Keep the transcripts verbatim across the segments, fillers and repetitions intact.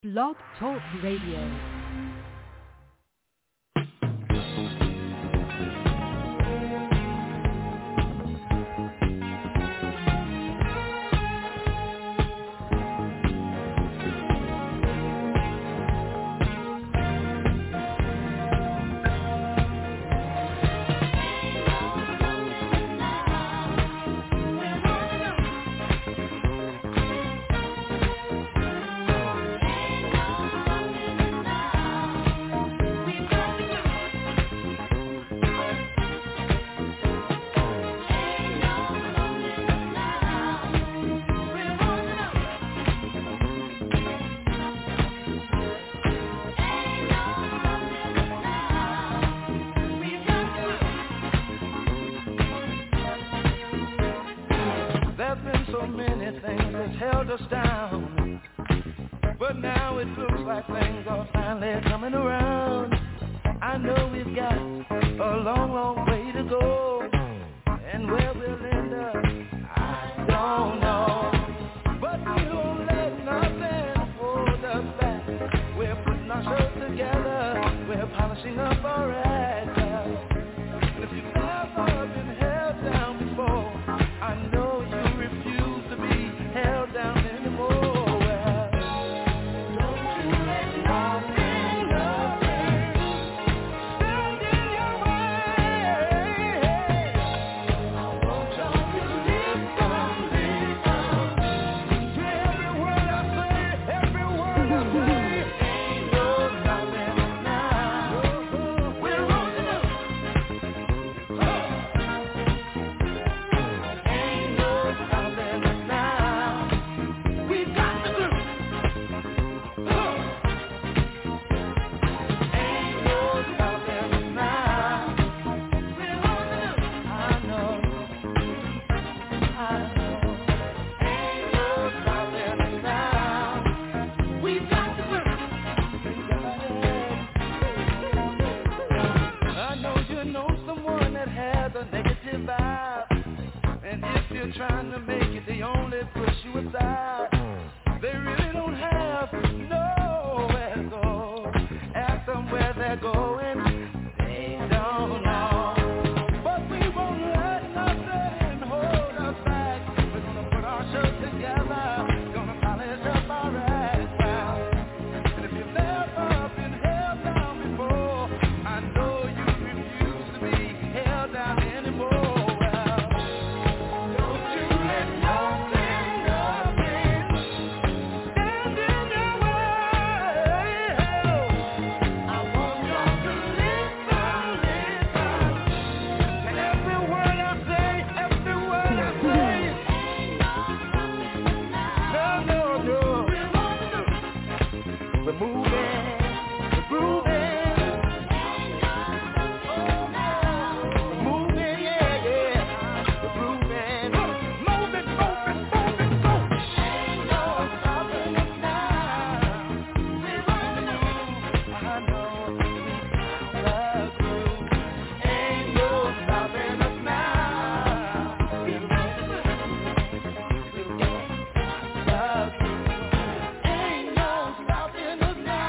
Blog Talk Radio. Now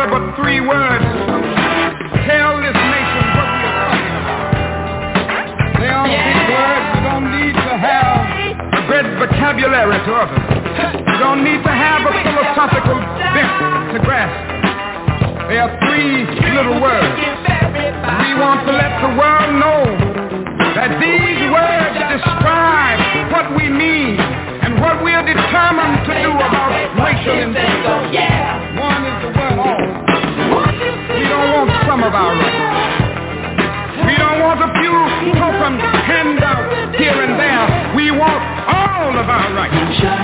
matter but three words tell this nation what we are talking about. They are big words. We don't need to have a great vocabulary to utter. We don't need to have a philosophical bent to grasp. There are three little words. We want to let the world know that these words describe what we mean and what we are determined to do about racial injustice. One is the word all. We don't want some of our rights. We don't want a few token handouts here and there. We want all of our rights.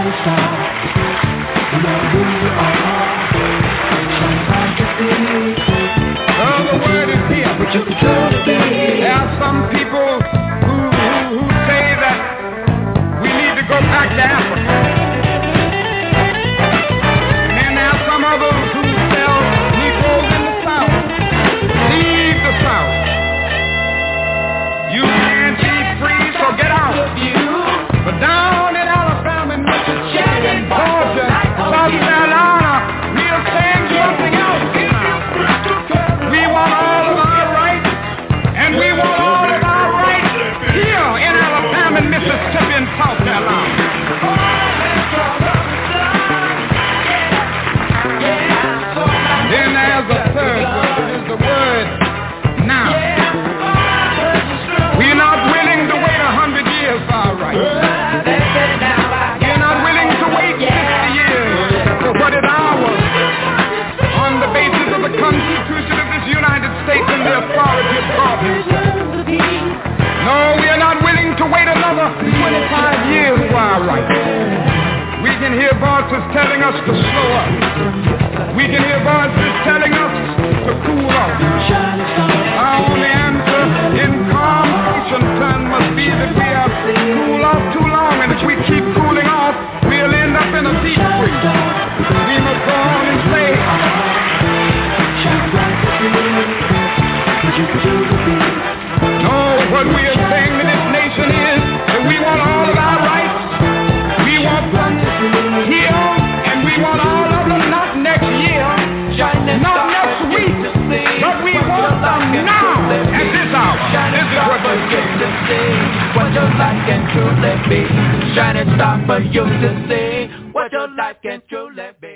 Oh, the word is here. There are some people who, who, who say that we need to go back to Africa. And then there are some others who sell Negroes in the South. Leave the South. You can't be free, so get out. But down in Alabama, Mississippi, and Georgia, South Carolina, we are saying something else. We want all of our rights, and we want all of our rights here in Alabama, Mississippi, and South Carolina. Then there's a third word, is the word now. We're not willing to wait a hundred years for our rights. We're not willing to wait fifty years for what is ours on the basis of the Constitution of this United States and the authority of God. No, we are not willing to wait another twenty-five years for our rights. We can hear voices telling us to slow up. We can hear voices telling us to cool off. Our only answer in calm ocean turn must be that we have cooled off too long, and if we keep cooling off, we'll end up in a deep freeze. We must go on and say, no, what we are saying to this nation is that we want all of our rights. We want them here, and we want all of them not next year, not next week, but we want them now, at this hour. This is what we're saying. What your life can truly be. Shining star for you to see. What your life can truly be.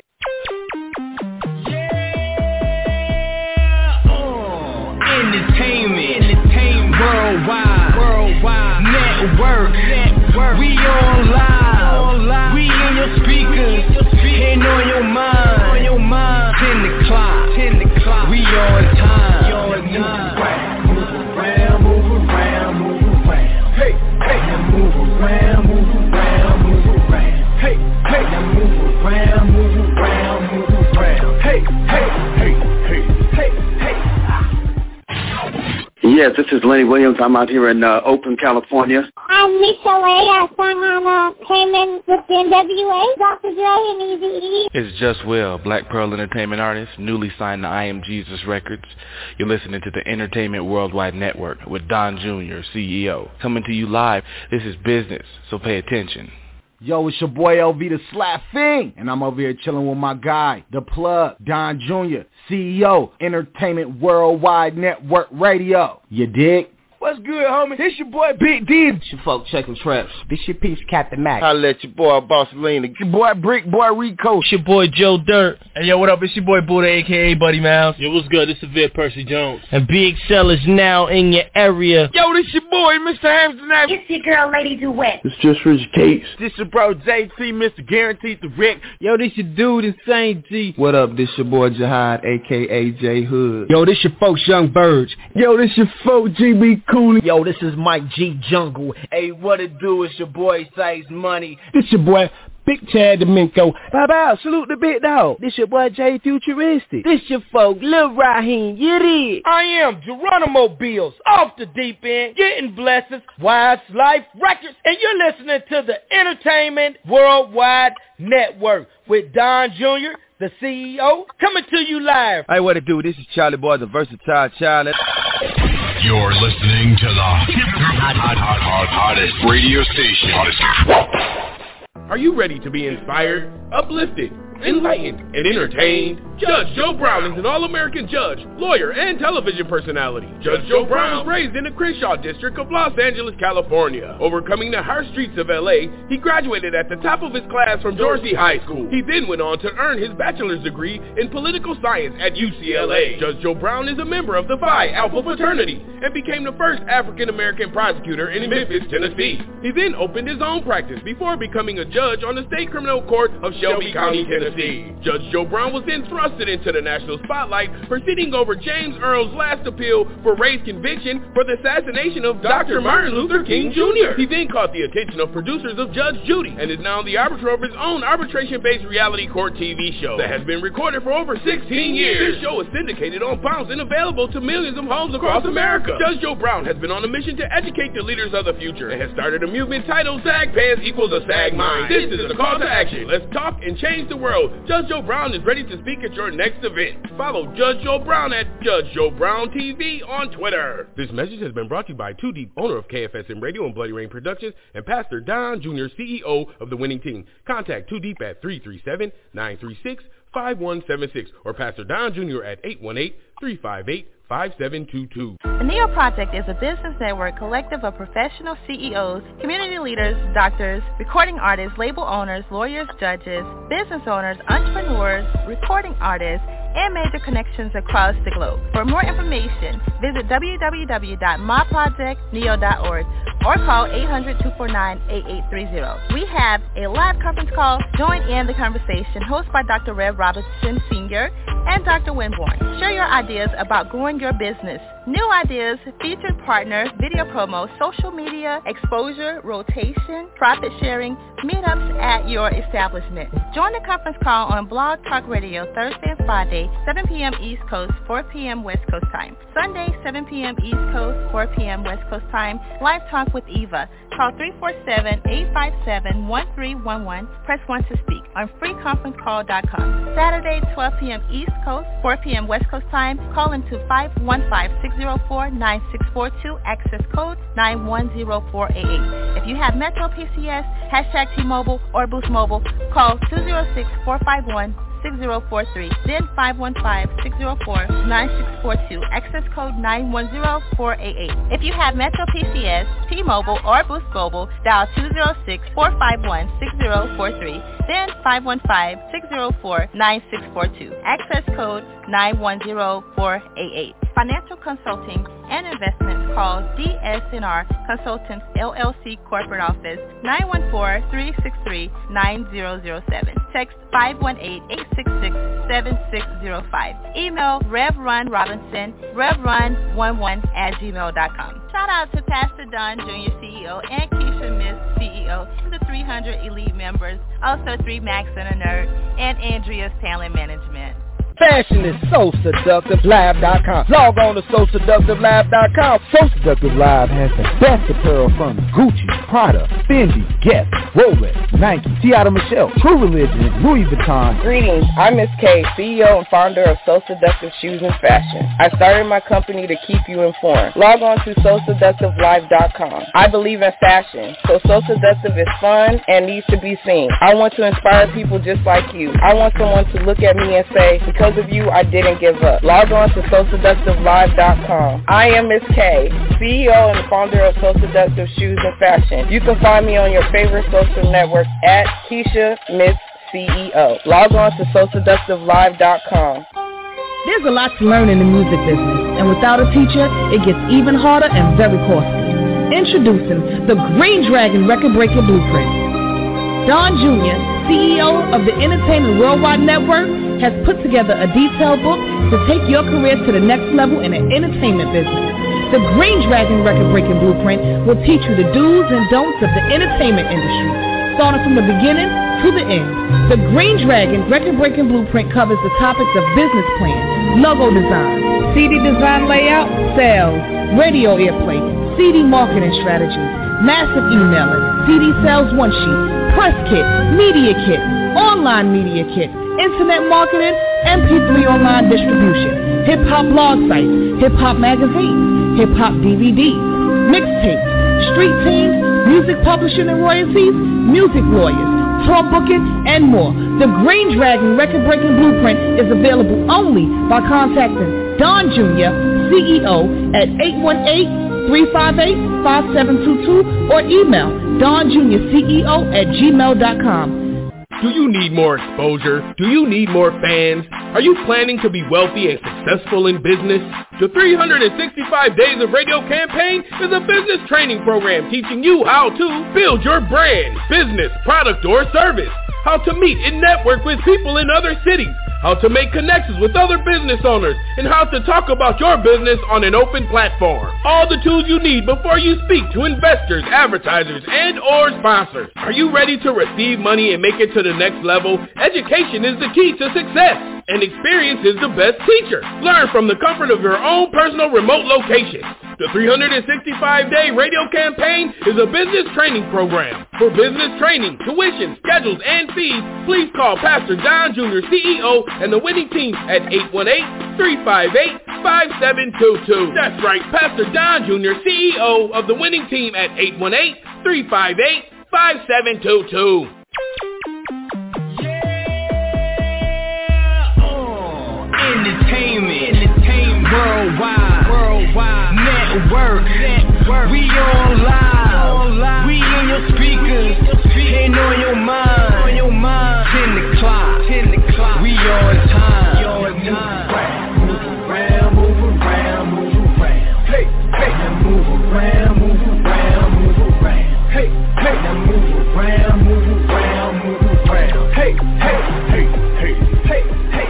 Entertainment, entertainment, worldwide, worldwide, network, network. We online, online. We in your speakers, and on your mind, on your mind. Ten o'clock, ten o'clock. We on time, on time. Move around, move around, move around. Hey, hey, now move around, move around, move around. Hey, hey, now move around, move around, move around. Hey, hey, hey, hey, hey, hey. Yes, this is Lenny Williams. I'm out here in uh, Oakland, California. I'm Lisa Lay. I sang on uh, Payment with the N W A, Doctor Dre, and Eazy-E. It's Just Will, Black Pearl Entertainment artist, newly signed to I Am Jesus Records. You're listening to the Entertainment Worldwide Network with Don Junior, C E O. Coming to you live. This is business, so pay attention. Yo, it's your boy L V the Slap Fiend, and I'm over here chilling with my guy, the plug, Don Junior, C E O, Entertainment Worldwide Network Radio. You dig? What's good, homie? This your boy Big D. It's your folk checking traps. This your piece, Captain Mac. Holla at your boy Boss Lena. Your boy Brick Boy Rico. It's your boy Joe Dirt. Hey, yo, what up? It's your boy Buddha, a k a. Buddy Mouse. Yo, what's good? This is Vid Percy Jones. And Big Cell is now in your area. Yo, this your boy, Mister Amsterdam. It's your girl, Lady Duet. It's just Rich Cakes. This your bro, J T, Mister Guaranteed the Rick. Yo, this your dude, Insane G. What up? This your boy Jihad, a k a. J Hood. Yo, this your folks Young Birds. Yo, this your folk G B Cooley. Yo, this is Mike G Jungle. Hey, what it do? It's your boy Size Money. This your boy Big Chad Domingo. Bow bow, salute the big dog. This your boy Jay Futuristic. This your folk Lil Raheem. You did. I am Geronimo Bills, off the deep end, getting blessings, Wise Life Records, and you're listening to the Entertainment Worldwide Network with Don Junior, the C E O, coming to you live. Hey, what it do? This is Charlie Boy, the versatile child. You're listening to the hot, hot, hot, hot, hottest radio station. Hottest. Are you ready to be inspired, uplifted, enlightened, and entertained. Judge Joe Brown is an all-American judge, lawyer, and television personality. Judge Joe Brown was raised in the Crenshaw district of Los Angeles, California. Overcoming the harsh streets of L A, he graduated at the top of his class from Dorsey High School. He then went on to earn his bachelor's degree in political science at U C L A. Judge Joe Brown is a member of the Phi Alpha fraternity and became the first African-American prosecutor in Memphis, Tennessee. He then opened his own practice before becoming a judge on the State Criminal Court of Shelby County, Tennessee. Judge Joe Brown was then thrusted into the national spotlight, proceeding over James Earl's last appeal for race conviction for the assassination of Doctor Martin Luther King Junior He then caught the attention of producers of Judge Judy and is now the arbiter of his own arbitration-based reality court T V show that has been recorded for over sixteen years. This show is syndicated on Bounce and available to millions of homes across America. Judge Joe Brown has been on a mission to educate the leaders of the future and has started a movement titled Sag Pants Equals a Sag Mind. This is a call to action. Let's talk and change the world. Judge Joe Brown is ready to speak at your next event. Follow Judge Joe Brown at Judge Joe Brown T V on Twitter. This message has been brought to you by Too Deep, owner of K F S M Radio and Bloody Rain Productions, and Pastor Don Junior, C E O of The Winning Team. Contact Too Deep at three three seven, nine three six, five one seven six or Pastor Don Junior at eight one eight, three five eight, five seven two two. The Neo Project is a business network collective of professional C E Os, community leaders, doctors, recording artists, label owners, lawyers, judges, business owners, entrepreneurs, recording artists, and major connections across the globe. For more information, visit w w w dot my project neo dot org or call eight hundred, two four nine, eight eight three zero. We have a live conference call. Join in the conversation hosted by Doctor Rev Robinson Senior and Doctor Winborn. Share your ideas about growing your business. New ideas, featured partner, video promo, social media, exposure, rotation, profit sharing, meetups at your establishment. Join the conference call on Blog Talk Radio Thursday and Friday, seven p.m. East Coast, four p.m. West Coast time. Sunday, seven p.m. East Coast, four p.m. West Coast time. Live Talk with Eva. Call three four seven, eight five seven, one three one one. Press one to speak on free conference call dot com. Saturday, twelve p.m. East Coast, four p.m. West Coast time. Call into five one five, six zero four, nine six four two. Access code nine one zero four eight eight. If you have Metro P C S, hashtag T-Mobile, or Boost Mobile, call two zero six, four five one, six zero four three, then five one five, six zero four, nine six four two, access code nine one zero four eight eight. If you have Metro P C S, T-Mobile, or Boost Mobile, dial two zero six, four five one, six zero four three, then five one five, six zero four, nine six four two, access code nine one zero four eight eight. Financial consulting and investments, call D S N R Consultants L L C Corporate Office nine one four, three six three, nine zero zero seven. Text five one eight, eight six six, seven six zero five. Email Rev Run Robinson, rev run eleven at gmail dot com. Shout out to Pastor Don Junior C E O and Keisha Miss C E O, the three hundred elite members, also three Max and a Nerd, and Andrea's Talent Management. Fashion is so seductive lab dot com. Log on to so seductive lab dot com. So Seductive Lab has the best apparel from Gucci, Prada, Fendi, Guess, Rolex, Nike, Tiara Michelle, True Religion, Louis Vuitton. Greetings, I'm Miss K, C E O and founder of So Seductive Shoes and Fashion. I started my company to keep you informed. Log on to so seductive live dot com. I believe in fashion, so So Seductive is fun and needs to be seen. I want to inspire people just like you. I want someone to look at me and say, because of you, I didn't give up. Log on to so seductive live dot com. I am Miss K, C E O and founder of So Seductive Shoes and Fashion. You can find me on your favorite social networks at Keisha Miss C E O. Log on to so seductive live dot com. There's a lot to learn in the music business, and without a teacher, it gets even harder and very costly. Introducing the Green Dragon Record Breaker Blueprint. Don Junior, C E O of the Entertainment Worldwide Network, has put together a detailed book to take your career to the next level in the entertainment business. The Green Dragon Record Breaking Blueprint will teach you the do's and don'ts of the entertainment industry, starting from the beginning to the end. The Green Dragon Record Breaking Blueprint covers the topics of business plan, logo design, C D design layout, sales, radio airplay, C D marketing strategies, massive emailing, C D sales one sheet, press kit, media kit, online media kit, internet marketing, M P three online distribution, hip-hop blog sites, hip-hop magazines, hip-hop D V Ds, mixtapes, street teams, music publishing and royalties, music lawyers, tour booking, and more. The Green Dragon record-breaking blueprint is available only by contacting Don Junior, C E O, at eight one eight, three five eight, five seven two two or email Don Junior C E O at gmail dot com. Do you need more exposure? Do you need more fans? Are you planning to be wealthy and successful in business? The three hundred sixty-five Days of Radio campaign is a business training program teaching you how to build your brand, business, product, or service, how to meet and network with people in other cities, how to make connections with other business owners, and how to talk about your business on an open platform. All the tools you need before you speak to investors, advertisers, and or sponsors. Are you ready to receive money and make it to the next level? Education is the key to success, and experience is the best teacher. Learn from the comfort of your own personal remote location. The three hundred sixty-five day radio campaign is a business training program. For business training, tuition, schedules, and fees, please call Pastor Don Junior C E O and the winning team at eight one eight, three five eight, five seven two two. That's right, Pastor Don Junior C E O of the winning team at eight one eight, three five eight, five seven two two. Entertainment, entertainment, worldwide, worldwide, network, network. We online, online. We in your speakers, and on your mind, on your mind. Ten o'clock, ten o'clock. We on time, we on time. Move around, move around, move around. Hey, hey, now move around, move around, move around. Hey, hey, now move around, move around, move around. Hey, hey, hey, hey, hey, hey.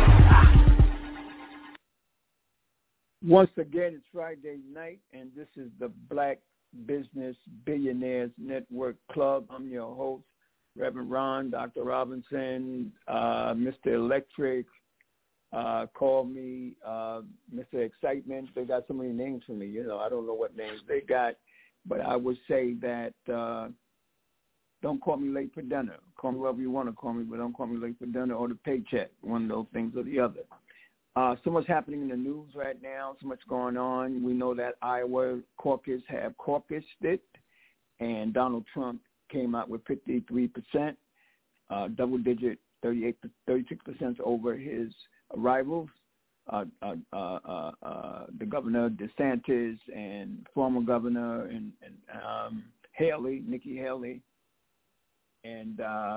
Once again, it's Friday night, and this is the Black Business Billionaires Network Club. I'm your host, Reverend Ron, Doctor Robinson, uh, Mister Electric, uh, call me uh, Mister Excitement. They got so many names for me. You know, I don't know what names they got, but I would say that uh, don't call me late for dinner. Call me whatever you want to call me, but don't call me late for dinner or the paycheck, one of those things or the other. Uh, so much happening in the news right now, so much going on. We know that Iowa caucus have caucused it, and Donald Trump came out with fifty-three percent, uh, double-digit, thirty-eight, thirty-six percent over his rivals, uh, uh, uh, uh, uh, the Governor DeSantis and former Governor and, and um, Haley, Nikki Haley, and uh,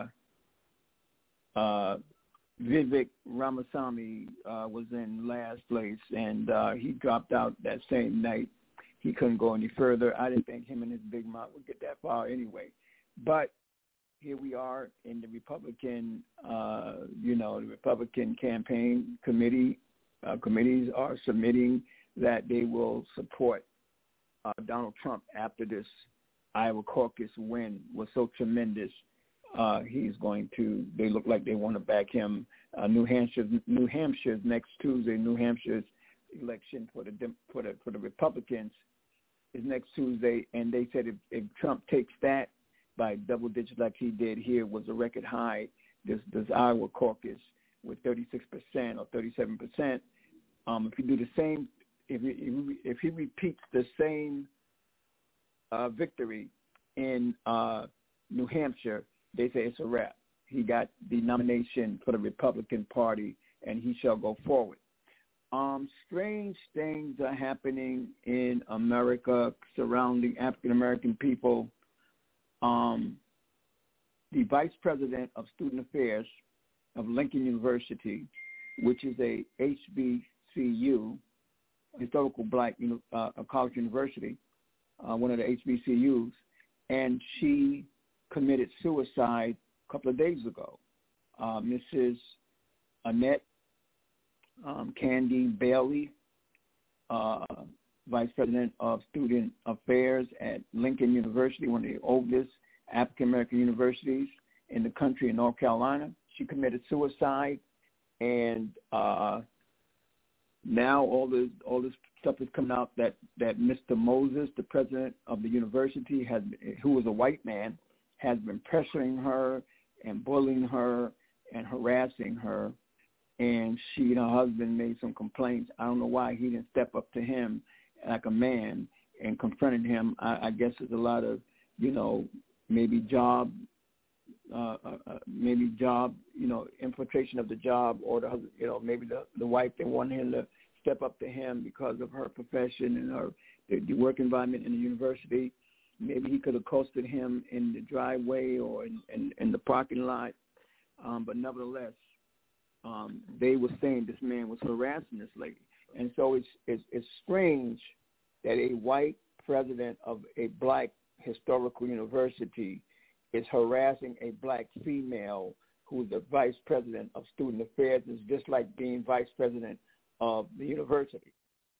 uh, Vivek Ramaswamy uh, was in last place, and uh, he dropped out that same night. He couldn't go any further. I didn't think him and his big mouth would get that far anyway. But here we are in the Republican, uh, you know, the Republican campaign committee. Uh, committees are submitting that they will support uh, Donald Trump after this Iowa caucus win was so tremendous. Uh, he's going to, they look like they want to back him. Uh, New Hampshire, New Hampshire's next Tuesday, New Hampshire's election for the for the for the Republicans is next Tuesday, and they said if, if Trump takes that by double digits like he did here, was a record high. This this Iowa caucus with thirty-six percent or thirty-seven percent. Um, if you do the same, if he, if he repeats the same uh, victory in uh, New Hampshire, they say it's a wrap. He got the nomination for the Republican Party, and he shall go forward. Um, strange things are happening in America surrounding African-American people. Um, the Vice President of Student Affairs of Lincoln University, which is a H B C U, historical black uh, college university, uh, one of the H B C Us, and she committed suicide a couple of days ago. Uh, Missus Annette um, Candy Bailey, uh, Vice President of Student Affairs at Lincoln University, one of the oldest African-American universities in the country in North Carolina. She committed suicide, and uh, now all this all this stuff is coming out that, that Mister Moses, the president of the university, has, who was a white man, has been pressuring her and bullying her and harassing her. And she and her husband made some complaints. I don't know why he didn't step up to him like a man and confronted him. I, I guess there's a lot of, you know, maybe job uh, uh, uh, maybe job, you know, infiltration of the job, or the you know maybe the the wife, they want him to step up to him because of her profession and her the, the work environment in the university. Maybe he could have accosted him in the driveway or in, in, in the parking lot, um, but nevertheless, um, they were saying this man was harassing this lady, and so it's it's, it's strange that a white president of a black historical university is harassing a black female who's the vice president of student affairs. It's just like being vice president of the university.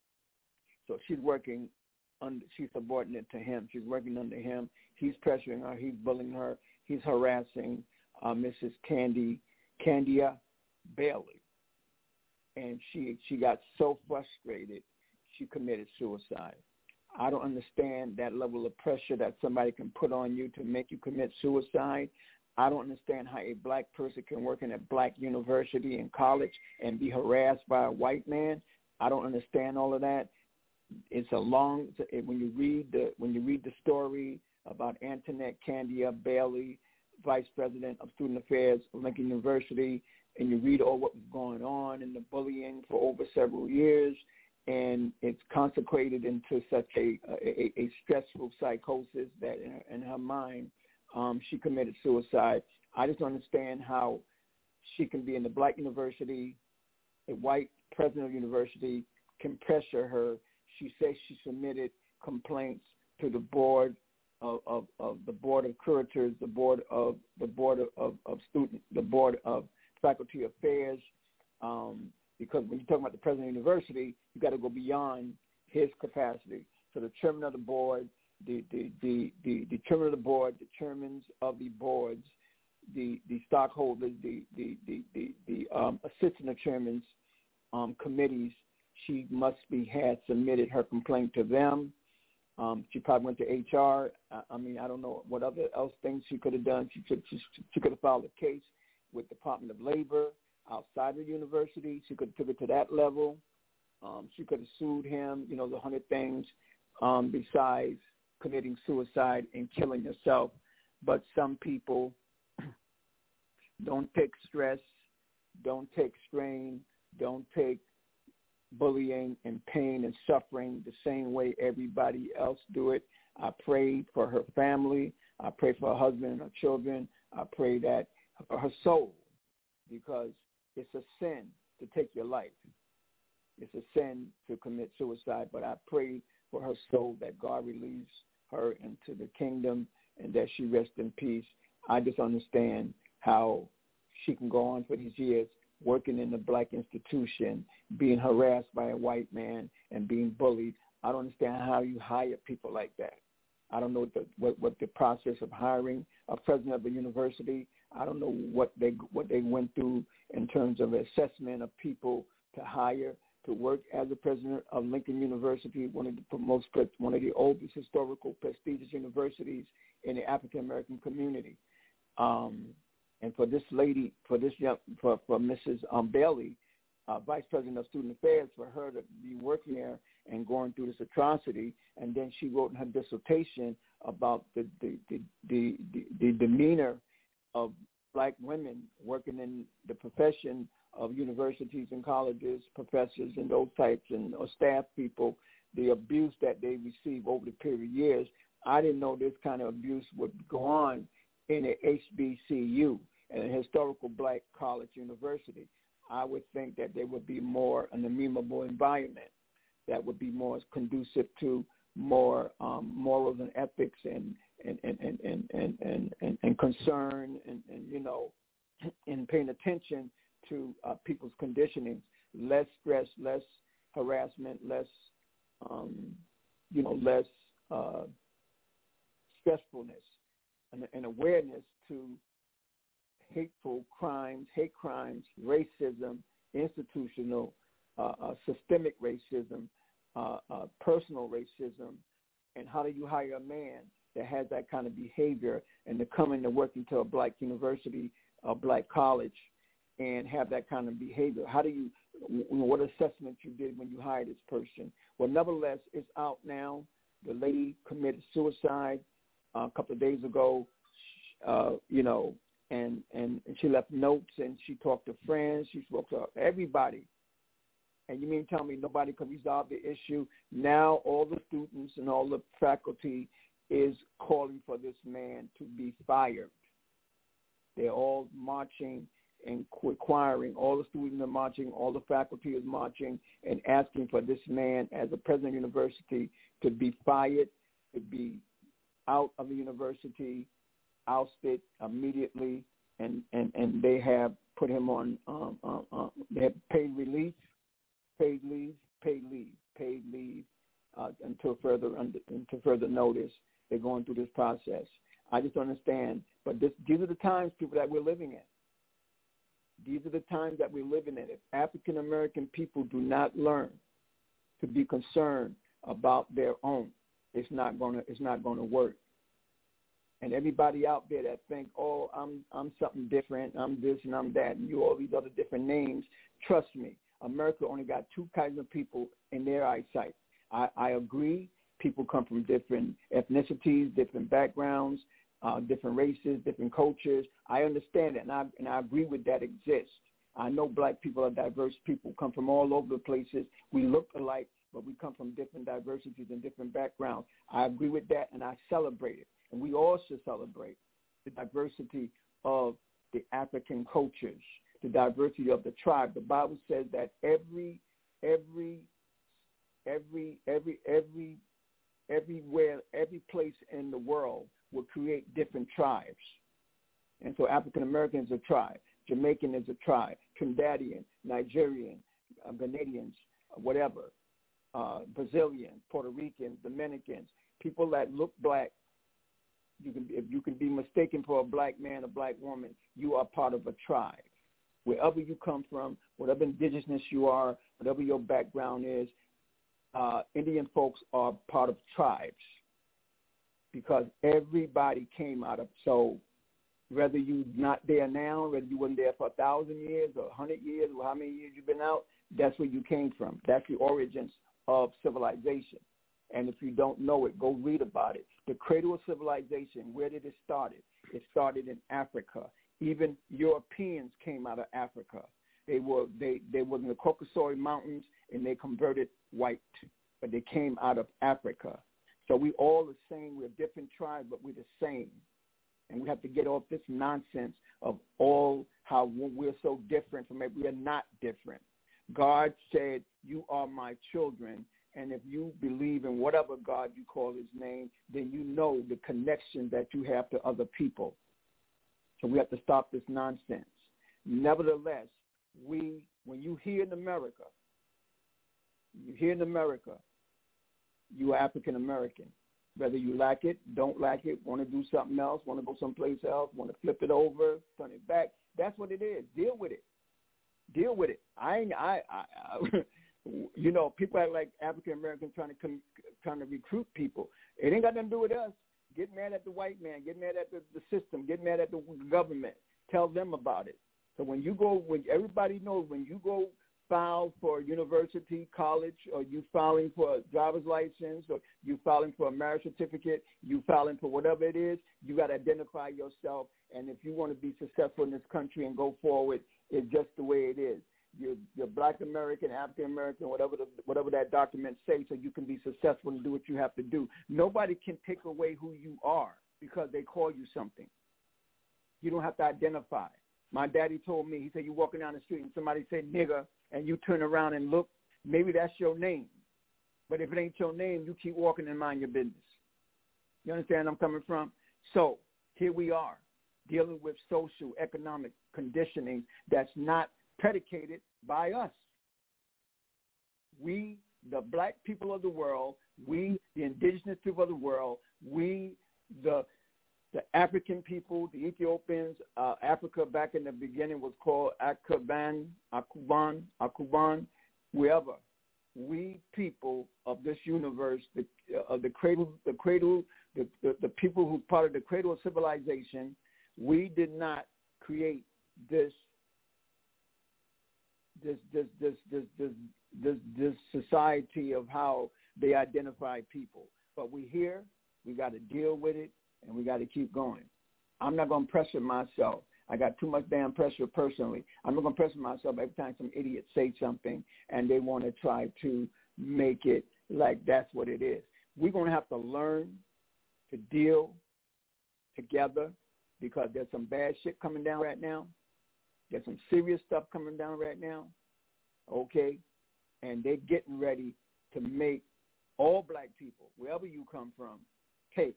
So she's working under, she's subordinate to him. She's working under him. He's pressuring her. He's bullying her. He's harassing uh, Missus Candy, Candia Bailey. And she she got so frustrated, she committed suicide. I don't understand that level of pressure that somebody can put on you to make you commit suicide. I don't understand how a black person can work in a black university and college and be harassed by a white man. I don't understand all of that. It's a long when you read the when you read the story about Antoinette Candia Bailey, vice president of student affairs of Lincoln University, and you read all what was going on and the bullying for over several years, and it's consecrated into such a a, a stressful psychosis that in her, in her mind um, she committed suicide. I just don't understand how she can be in the black university, a white president of the university can pressure her. She says she submitted complaints to the board of, of, of the board of curators, the board of the board of, of, of student, the board of faculty affairs. Um, because when you're talking about the president of the university, you got to go beyond his capacity. So the chairman of the board, the the the the, the chairman of the board, the chairmans of the boards, the the stockholders, the the the the, the um, assistant chairmans um, committees. She must be had submitted her complaint to them. Um, she probably went to H R. I, I mean, I don't know what other else things she could have done. She could she, she could have filed a case with the Department of Labor outside the university. She could have took it to that level. Um, she could have sued him. You know, the hundred things um, besides committing suicide and killing herself. But some people don't take stress, don't take strain, don't take bullying and pain and suffering the same way everybody else do it. I pray for her family. I pray for her husband and her children. I pray that for her soul, because it's a sin to take your life. It's a sin to commit suicide, but I pray for her soul that God relieves her into the kingdom and that she rests in peace. I just understand how she can go on for these years working in the black institution, being harassed by a white man and being bullied. I don't understand how you hire people like that. I don't know what the, what, what the process of hiring a president of a university. I don't know what they what they went through in terms of assessment of people to hire to work as a president of Lincoln University, one of the most one of the oldest historical prestigious universities in the African American community. Um, And for this lady, for this young, for, for Missus Um, Bailey, uh, Vice President of Student Affairs, for her to be working there and going through this atrocity, and then she wrote in her dissertation about the the, the, the, the, the demeanor of black women working in the profession of universities and colleges, professors and those types, and or staff people, the abuse that they receive over the period of years. I didn't know this kind of abuse would go on in a H B C U, and a historical black college university. I would think that there would be more an amenable environment that would be more conducive to more um, morals and ethics and and and and and and, and, and, and concern and, and you know and paying attention to uh, people's conditionings, less stress, less harassment, less um, you know less uh, stressfulness. An awareness to hateful crimes, hate crimes, racism, institutional, uh, uh, systemic racism, uh, uh, personal racism, and how do you hire a man that has that kind of behavior and to come into work into a black university, a black college, and have that kind of behavior? How do you, what assessment you did when you hired this person? Well, nevertheless, it's out now. The lady committed suicide. Uh, a couple of days ago, uh, you know, and, and, and she left notes, and she talked to friends. She spoke to everybody. And you mean tell me nobody could resolve the issue? Now all the students and all the faculty is calling for this man to be fired. They're all marching and requiring, all the students are marching, all the faculty is marching and asking for this man as a president of the university to be fired, to be out of the university, ousted immediately, and, and, and they have put him on, um, uh, uh, they have paid relief, paid leave, paid leave, paid leave uh, until further under, until further notice. They're going through this process. I just don't understand. But this, these are the times, people, that we're living in. These are the times that we're living in. If African American people do not learn to be concerned about their own, it's not gonna it's not gonna work. And everybody out there that think, oh, I'm I'm something different, I'm this and I'm that, and you all these other different names, trust me, America only got two kinds of people in their eyesight. I, I agree. People come from different ethnicities, different backgrounds, uh, different races, different cultures. I understand that, and I, and I agree with that exists. I know black people are diverse people, come from all over the places. We look alike, but we come from different diversities and different backgrounds. I agree with that, and I celebrate it. And we all should celebrate the diversity of the African cultures, the diversity of the tribe. The Bible says that every, every, every, every, every, everywhere, every place in the world will create different tribes. And so African American is a tribe, Jamaican is a tribe, Trinidadian, Nigerian, uh, Ghanaians, whatever, uh, Brazilian, Puerto Ricans, Dominicans, people that look black. You can, if you can be mistaken for a black man, a black woman, you are part of a tribe. Wherever you come from, whatever indigenous you are, whatever your background is, uh, Indian folks are part of tribes because everybody came out of, so whether you're not there now, whether you weren't there for a thousand years or a hundred years or how many years you've been out, that's where you came from. That's the origins of civilization. And if you don't know it, go read about it. The cradle of civilization, where did it start? It started in Africa. Even Europeans came out of Africa. They were they, they were in the Caucasoid Mountains, and they converted white, but they came out of Africa. So we all the same. We're different tribes, but we're the same. And we have to get off this nonsense of all how we're so different from it. We are not different. God said, you are my children. And if you believe in whatever God you call his name, then you know the connection that you have to other people. So we have to stop this nonsense. Nevertheless, we, when you hear in America, you hear in America, you are African American. Whether you like it, don't like it, want to do something else, want to go someplace else, want to flip it over, turn it back, that's what it is. Deal with it. Deal with it. I ain't, I, I, I you know, people act like African Americans trying to come, trying to recruit people. It ain't got nothing to do with us. Get mad at the white man. Get mad at the, the system. Get mad at the government. Tell them about it. So when you go, when everybody knows, when you go file for university, college, or you filing for a driver's license, or you filing for a marriage certificate, you filing for whatever it is, you got to identify yourself. And if you want to be successful in this country and go forward, it's just the way it is. You're, you're Black American, African American, whatever the, whatever that document says, so you can be successful and do what you have to do. Nobody can take away who you are because they call you something. You don't have to identify. My daddy told me, he said, you're walking down the street and somebody said nigger, and you turn around and look, maybe that's your name. But if it ain't your name, you keep walking and mind your business. You understand where I'm coming from? So here we are, dealing with social, economic conditioning that's not predicated by us. We, the black people of the world, we, the indigenous people of the world, we, the the African people, the Ethiopians, uh, Africa back in the beginning was called Akuban, Akuban, Akuban, wherever. We people of this universe, the, uh, the cradle, the cradle, the, the, the people who part of the cradle of civilization, we did not create this This this this this this this this society of how they identify people. But we here, we got to deal with it, and we got to keep going. I'm not going to pressure myself. I got too much damn pressure personally. I'm not going to pressure myself every time some idiot say something and they want to try to make it like that's what it is. We're going to have to learn to deal together because there's some bad shit coming down right now. There's some serious stuff coming down right now, okay? And they're getting ready to make all black people, wherever you come from, hey,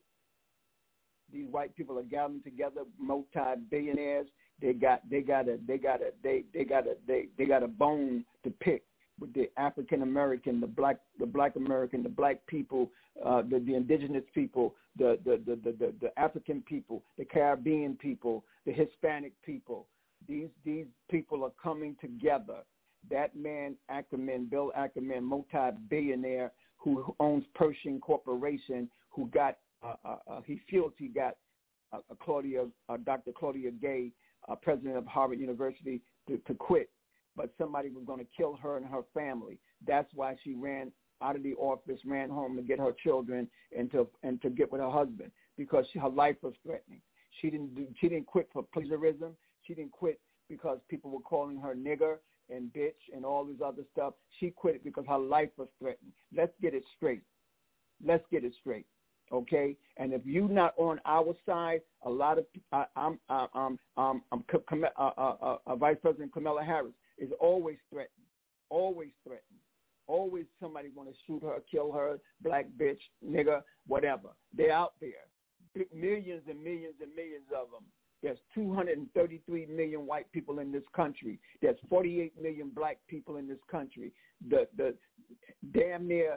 these white people are gathering together, multi-billionaires. They got, they got a, they got a, they, they got a, they, they got a bone to pick with the African American, the black, the black American, the black people, uh, the, the indigenous people, the, the, the, the, the, the African people, the Caribbean people, the Hispanic people. These, these people are coming together. That man, Ackerman, Bill Ackerman, multi-billionaire who owns Pershing Corporation, who got, uh, uh, uh, he feels he got uh, Claudia, uh, Doctor Claudia Gay, uh, president of Harvard University, to, to quit. But somebody was going to kill her and her family. That's why she ran out of the office, ran home to get her children and to and to get with her husband because she, her life was threatening. She didn't do, she didn't quit for plagiarism. She didn't quit because people were calling her nigger and bitch and all this other stuff. She quit it because her life was threatened. Let's get it straight. Let's get it straight, okay? And if you're not on our side, a lot of uh, I'm uh, um um um uh, uh, uh, Vice President Kamala Harris is always threatened, always threatened, always somebody want to shoot her, kill her, black bitch, nigger, whatever. They're out there, millions and millions and millions of them. There's two hundred thirty-three million white people in this country. There's forty-eight million black people in this country. The the damn near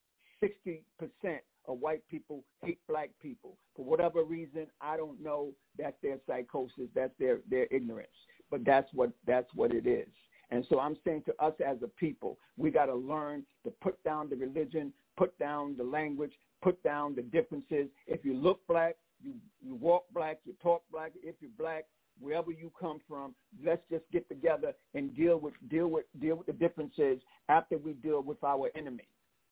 sixty percent of white people hate black people. For whatever reason, I don't know. That's their psychosis. That's their, their ignorance. But that's what that's what it is. And so I'm saying to us as a people, we got to learn to put down the religion, put down the language, put down the differences. If you look black, you, you walk black, you talk black. If you're black, wherever you come from, let's just get together and deal with deal with deal with the differences after we deal with our enemy.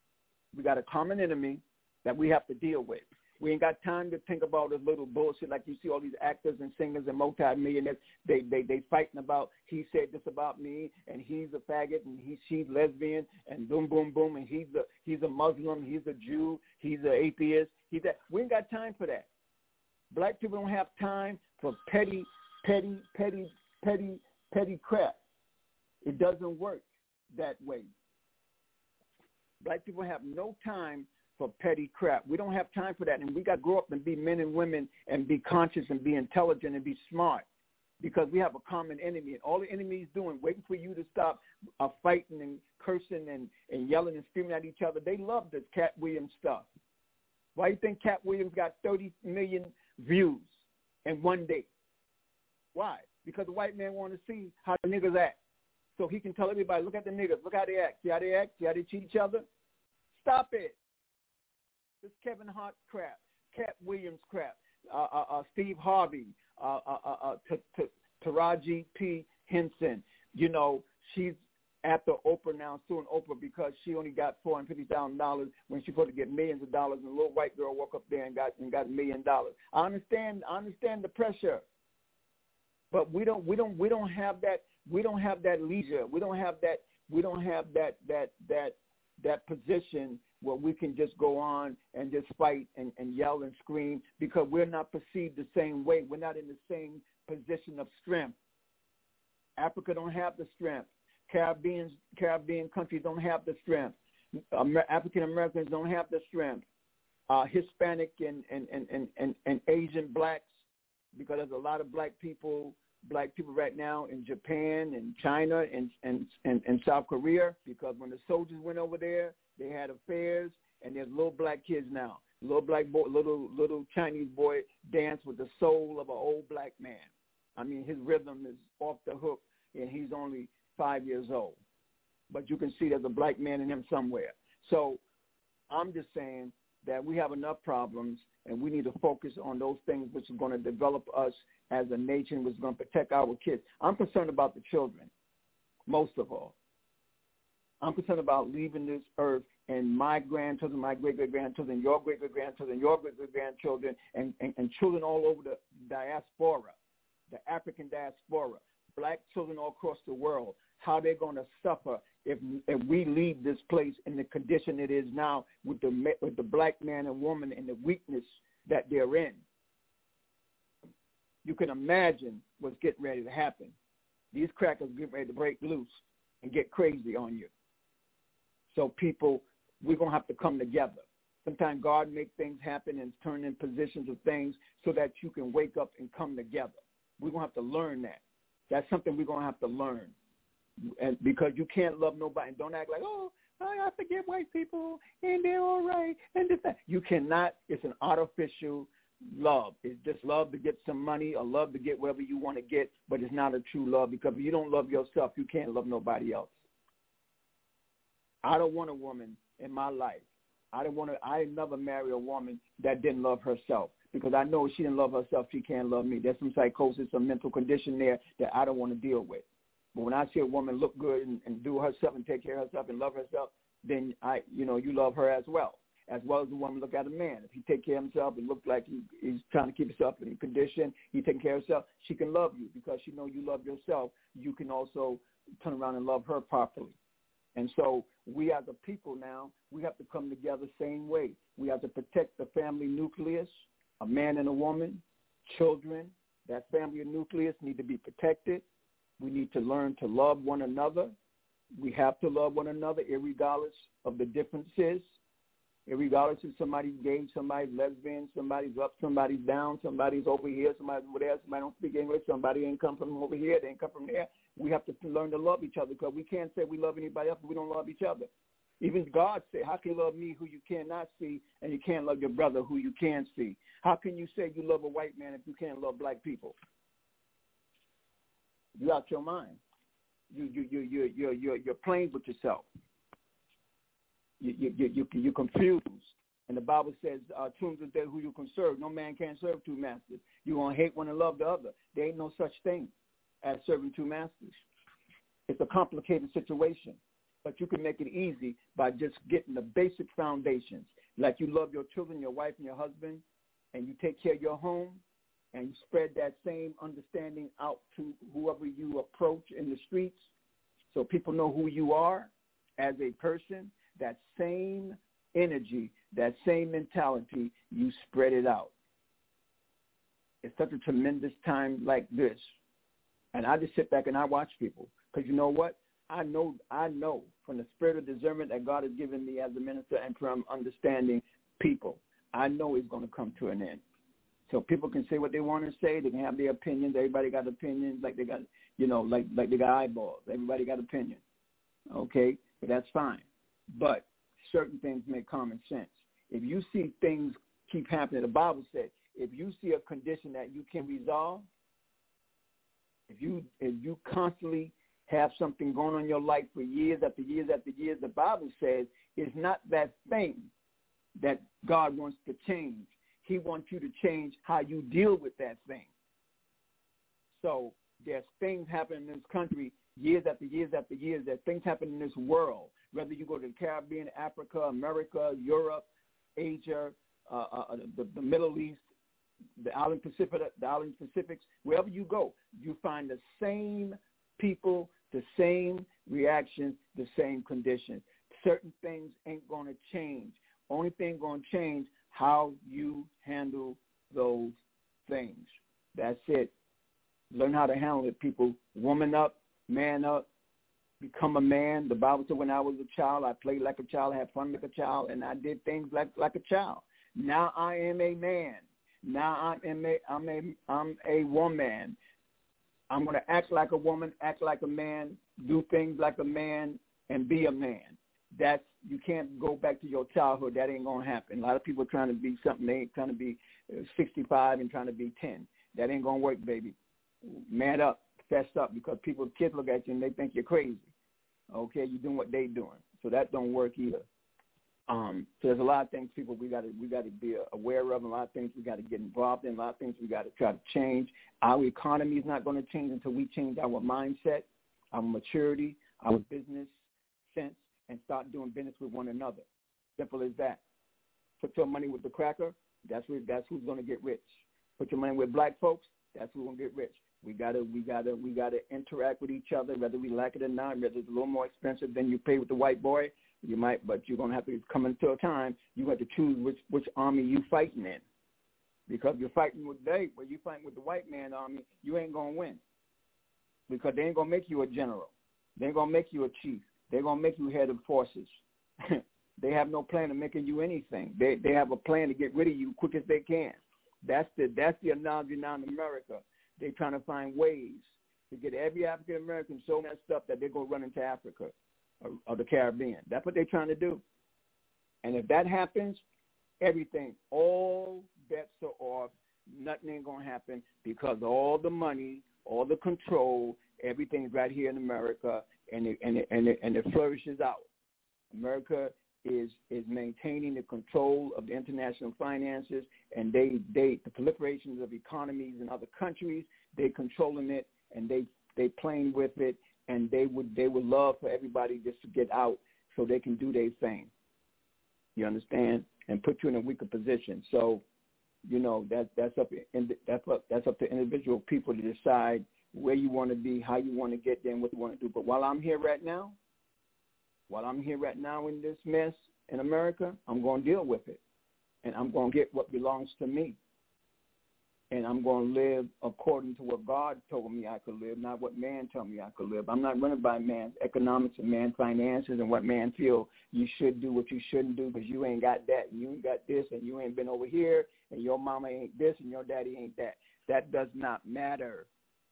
We got a common enemy that we have to deal with. We ain't got time to think about this little bullshit like you see all these actors and singers and multi-millionaires. They they they fighting about he said this about me and he's a faggot and he she's lesbian and boom boom boom and he's a he's a Muslim, he's a Jew, he's an atheist. He's that. We ain't got time for that. Black people don't have time for petty, petty, petty, petty, petty crap. It doesn't work that way. Black people have no time for petty crap. We don't have time for that, and we got to grow up and be men and women and be conscious and be intelligent and be smart because we have a common enemy, and all the enemy is doing, waiting for you to stop uh, fighting and cursing and, and yelling and screaming at each other. They love this Cat Williams stuff. Why do you think Cat Williams got thirty million views in one day? Why? Because the white man want to see how the niggas act. So he can tell everybody, look at the niggas, look how they act. See how they act? See how they cheat each other? Stop it. This Kevin Hart crap, Cat Williams crap, uh, uh, uh, Steve Harvey, uh, uh, uh, uh, t- t- Taraji P. Henson. You know, she's after Oprah now, suing Oprah because she only got four hundred fifty thousand dollars when she's supposed to get millions of dollars, and a little white girl woke up there and got and got a million dollars. I understand. I understand the pressure, but we don't. We don't. We don't have that. We don't have that leisure. We don't have that. We don't have that. That. That. That position where we can just go on and just fight and, and yell and scream because we're not perceived the same way. We're not in the same position of strength. Africa don't have the strength. Caribbean Caribbean countries don't have the strength. Amer- African Americans don't have the strength. Uh, Hispanic and, and, and, and, and, and Asian blacks, because there's a lot of black people black people right now in Japan and China and, and, and, and South Korea, because when the soldiers went over there, they had affairs, and there's little black kids now. Little black boy, little little Chinese boy dance with the soul of an old black man. I mean, his rhythm is off the hook, and he's only five years old. But you can see there's a black man in him somewhere. So I'm just saying that we have enough problems, and we need to focus on those things which are going to develop us as a nation, which is going to protect our kids. I'm concerned about the children, most of all. I'm concerned about leaving this earth and my grandchildren, my great-great-grandchildren, your great-great-grandchildren, your great-great-grandchildren, and, and, and children all over the diaspora. the African diaspora, black children all across the world, how they're going to suffer if if we leave this place in the condition it is now with the with the black man and woman and the weakness that they're in. You can imagine what's getting ready to happen. These crackers get ready to break loose and get crazy on you. So people, we're going to have to come together. Sometimes God makes things happen and turn in positions of things so that you can wake up and come together. We're going to have to learn that. That's something we're going to have to learn. And because you can't love nobody. And don't act like, oh, I forgive white people and they're all right. And this, that. You cannot. It's an artificial love. It's just love to get some money or love to get whatever you want to get, but it's not a true love because if you don't love yourself, you can't love nobody else. I don't want a woman in my life. I don't want to. I never marry a woman that didn't love herself because I know if she didn't love herself, she can't love me. There's some psychosis, some mental condition there that I don't want to deal with. But when I see a woman look good and, and do herself and take care of herself and love herself, then I, you know, you love her as well. As well as the woman look at a man. If he take care of himself and look like he, he's trying to keep himself in condition, he taking care of himself, she can love you because she know you love yourself. You can also turn around and love her properly. And so we as a people now, we have to come together same way. We have to protect the family nucleus, a man and a woman, children. That family nucleus need to be protected. We need to learn to love one another. We have to love one another regardless of the differences. Regardless if somebody's gay, somebody's lesbian, somebody's up, somebody's down, somebody's over here, somebody's over there, somebody don't speak English, somebody ain't come from over here, they ain't come from there. We have to learn to love each other because we can't say we love anybody else if we don't love each other. Even God said, how can you love me who you cannot see and you can't love your brother who you can see? How can you say you love a white man if you can't love black people? You out your mind. You, you, you, you, you're, you're, you're playing with yourself. You, you, you, you, you're confused. And the Bible says, uh, tombs are there who you can serve. No man can serve two masters. You're going to hate one and love the other. There ain't no such thing as serving two masters. It's a complicated situation. But you can make it easy by just getting the basic foundations. Like you love your children, your wife, and your husband, and you take care of your home, and you spread that same understanding out to whoever you approach in the streets so people know who you are as a person. That same energy, that same mentality, you spread it out. It's such a tremendous time like this. And I just sit back and I watch people. Because you know what? I know I know from the spirit of discernment that God has given me as a minister and from understanding people, I know it's going to come to an end. So people can say what they want to say. They can have their opinions. Everybody got opinions like they got, you know, like, like they got eyeballs. Everybody got opinions. Okay? But that's fine. But certain things make common sense. If you see things keep happening, the Bible said, if you see a condition that you can resolve, if you if you constantly have something going on in your life for years after years after years, the Bible says it's not that thing that God wants to change. He wants you to change how you deal with that thing. So there's things happening in this country years after years after years. There's things happening in this world. Whether you go to the Caribbean, Africa, America, Europe, Asia, uh, uh, the, the Middle East, the island Pacific, the island Pacifics, wherever you go, you find the same people, the same reactions, the same conditions. Certain things ain't going to change. Only thing going to change how you handle those things. That's it. Learn how to handle it, people. Woman up, man up. Become a man. The Bible said when I was a child, I played like a child, I had fun like a child, and I did things like, like a child. Now I am a man. Now I am a, I'm a, I'm a woman. I'm going to act like a woman, act like a man, do things like a man, and be a man. That's, you can't go back to your childhood. That ain't going to happen. A lot of people are trying to be something. They ain't trying to be sixty-five and trying to be ten. That ain't going to work, baby. Man up. Fess up, because people, kids look at you and they think you're crazy. Okay, you're doing what they doing, so that don't work either. Um, so there's a lot of things people we got to we got to be aware of, and a lot of things we got to get involved in, a lot of things we got to try to change. Our economy is not going to change until we change our mindset, our maturity, our business sense, and start doing business with one another. Simple as that. Put your money with the cracker. That's where, that's who's going to get rich. Put your money with black folks. That's who's going to get rich. We gotta, we gotta, we gotta interact with each other, whether we like it or not. Whether it's a little more expensive than you pay with the white boy, you might, but you're gonna have to come into a time you have to choose which which army you fighting in, because if you're fighting with they, when you fighting with the white man army, you ain't gonna win, because they ain't gonna make you a general, they ain't gonna make you a chief, they're gonna make you head of forces. They have no plan of making you anything. They they have a plan to get rid of you quick as they can. That's the that's the analogy now in America. They're trying to find ways to get every African American so messed up that they're going to run into Africa or, or the Caribbean. That's what they're trying to do. And if that happens, everything, all bets are off. Nothing ain't going to happen because all the money, all the control, everything's right here in America, and it, and it, and it, and it flourishes out. America is is maintaining the control of the international finances, and they, they the proliferations of economies in other countries, they controlling it, and they they playing with it, and they would they would love for everybody just to get out so they can do their thing. You understand? And put you in a weaker position. So, you know, that that's up in, that's up that's up to individual people to decide where you want to be, how you want to get there, and what you want to do. But while I'm here right now, While I'm here right now in this mess in America, I'm going to deal with it. And I'm going to get what belongs to me. And I'm going to live according to what God told me I could live, not what man told me I could live. I'm not running by man's economics and man's finances and what man feel you should do, what you shouldn't do, because you ain't got that, and you ain't got this, and you ain't been over here, and your mama ain't this, and your daddy ain't that. That does not matter.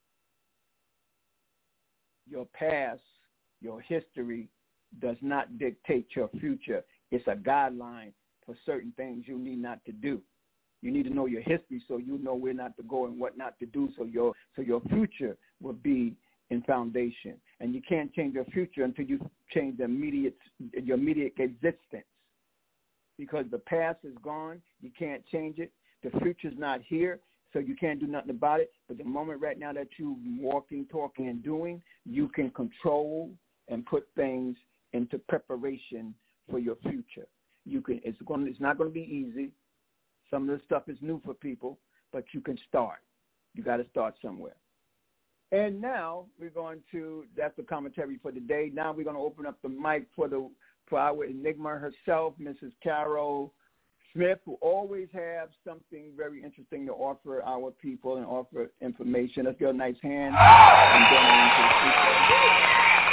Your past, your history, does not dictate your future. It's a guideline for certain things you need not to do. You need to know your history so you know where not to go and what not to do, so your so your future will be in foundation. And you can't change your future until you change the immediate your immediate existence, because the past is gone. You can't change it. The future's not here, so you can't do nothing about it. But the moment right now that you're walking, talking, and doing, you can control and put things into preparation for your future. You can. It's going. It's not going to be easy. Some of the stuff is new for people, but you can start. You got to start somewhere. And now we're going to. That's the commentary for today. Now we're going to open up the mic for the for our enigma herself, Missus Carol Smith, who always have something very interesting to offer our people and offer information. Let's give a nice hand. And then into the speaker.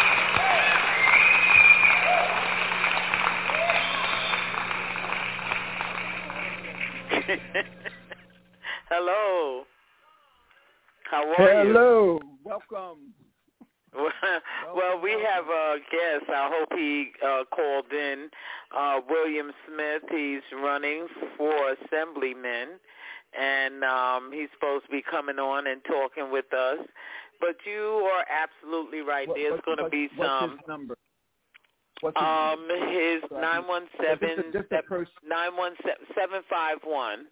Hello. How are Hello. you? Hello. Welcome. Well, well, we have a guest. I hope he uh, called in. Uh, William Smith. He's running for assemblyman, and um, he's supposed to be coming on and talking with us. But you are absolutely right. What, There's going to be some. What's his number? What's his um, number? his nine one seven nine one seven five one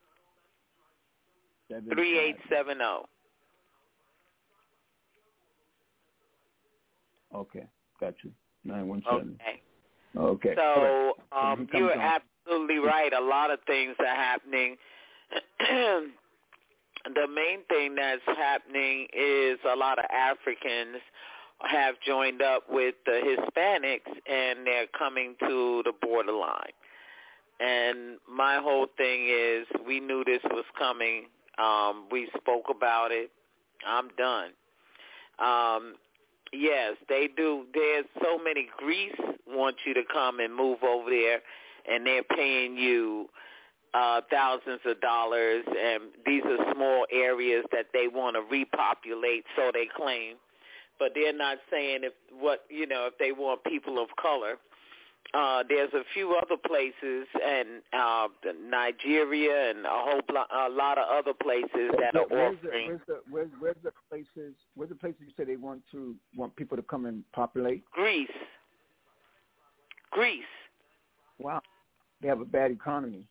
three eight seven zero. Okay, got you. Nine one seven. Okay. Okay. So um, you're absolutely right. A lot of things are happening. The main thing that's happening is a lot of Africans have joined up with the Hispanics, and they're coming to the borderline. And my whole thing is, we knew this was coming. Um, we spoke about it. I'm done. Um, yes, they do. There's so many. Greece wants you to come and move over there, and they're paying you uh, thousands of dollars, and these are small areas that they want to repopulate, so they claim. But they're not saying if what you know if they want people of color. Uh, there's a few other places, and uh, Nigeria, and a whole blo- a lot of other places that where, are where's offering. The, where's, the, where's, where's the places? Where's the places you say they want to want people to come and populate? Greece. Greece. Wow, they have a bad economy.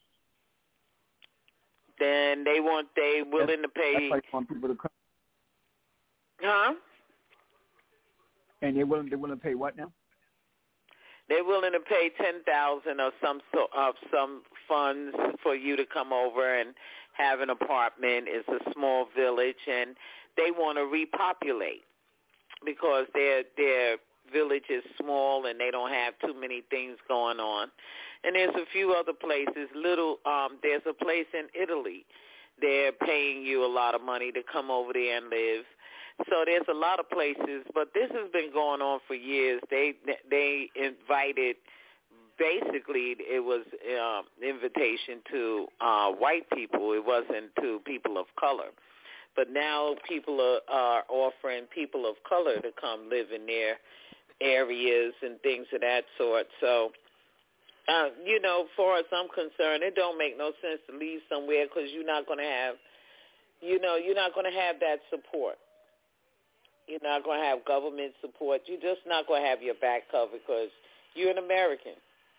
Then they want they willing that's, to pay. That's why they want people to come. Huh? And they're willing, they're willing to pay what now? They're willing to pay ten thousand or some sort of some funds for you to come over and have an apartment. It's a small village, and they want to repopulate because their their village is small and they don't have too many things going on. And there's a few other places. Little, um, there's a place in Italy. They're paying you a lot of money to come over there and live. So there's a lot of places, but this has been going on for years. They they invited, basically, it was um, invitation to uh, white people. It wasn't to people of color. But now people are, are offering people of color to come live in their areas and things of that sort. So, uh, you know, as far as I'm concerned, it don't make no sense to leave somewhere because you're not going to have, you know, you're not going to have that support. You're not going to have government support. You're just not going to have your back covered because you're an American,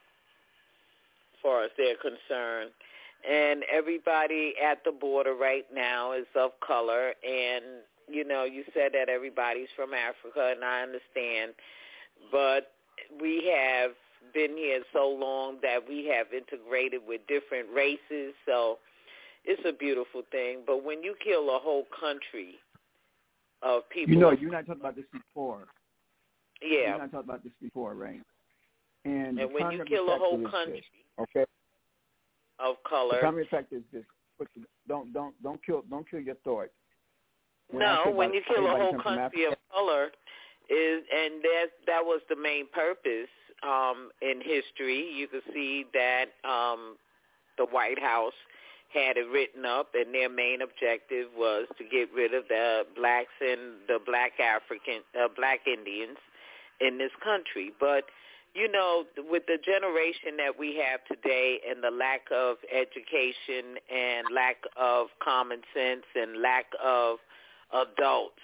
as far as they're concerned. And everybody at the border right now is of color. And, you know, you said that everybody's from Africa, and I understand. But we have been here so long that we have integrated with different races. So it's a beautiful thing. But when you kill a whole country of people. You know, you're not talking about this before. Yeah. You're not talking about this before, right? And, and when you kill a whole country this, okay? of color. The primary effect is this. Don't don't don't kill don't kill your thought. When no, when you kill a whole country of color is and that that was the main purpose um, in history. You can see that um, the White House had it written up, and their main objective was to get rid of the blacks and the black African, uh, black Indians in this country. But, you know, with the generation that we have today and the lack of education and lack of common sense and lack of adults,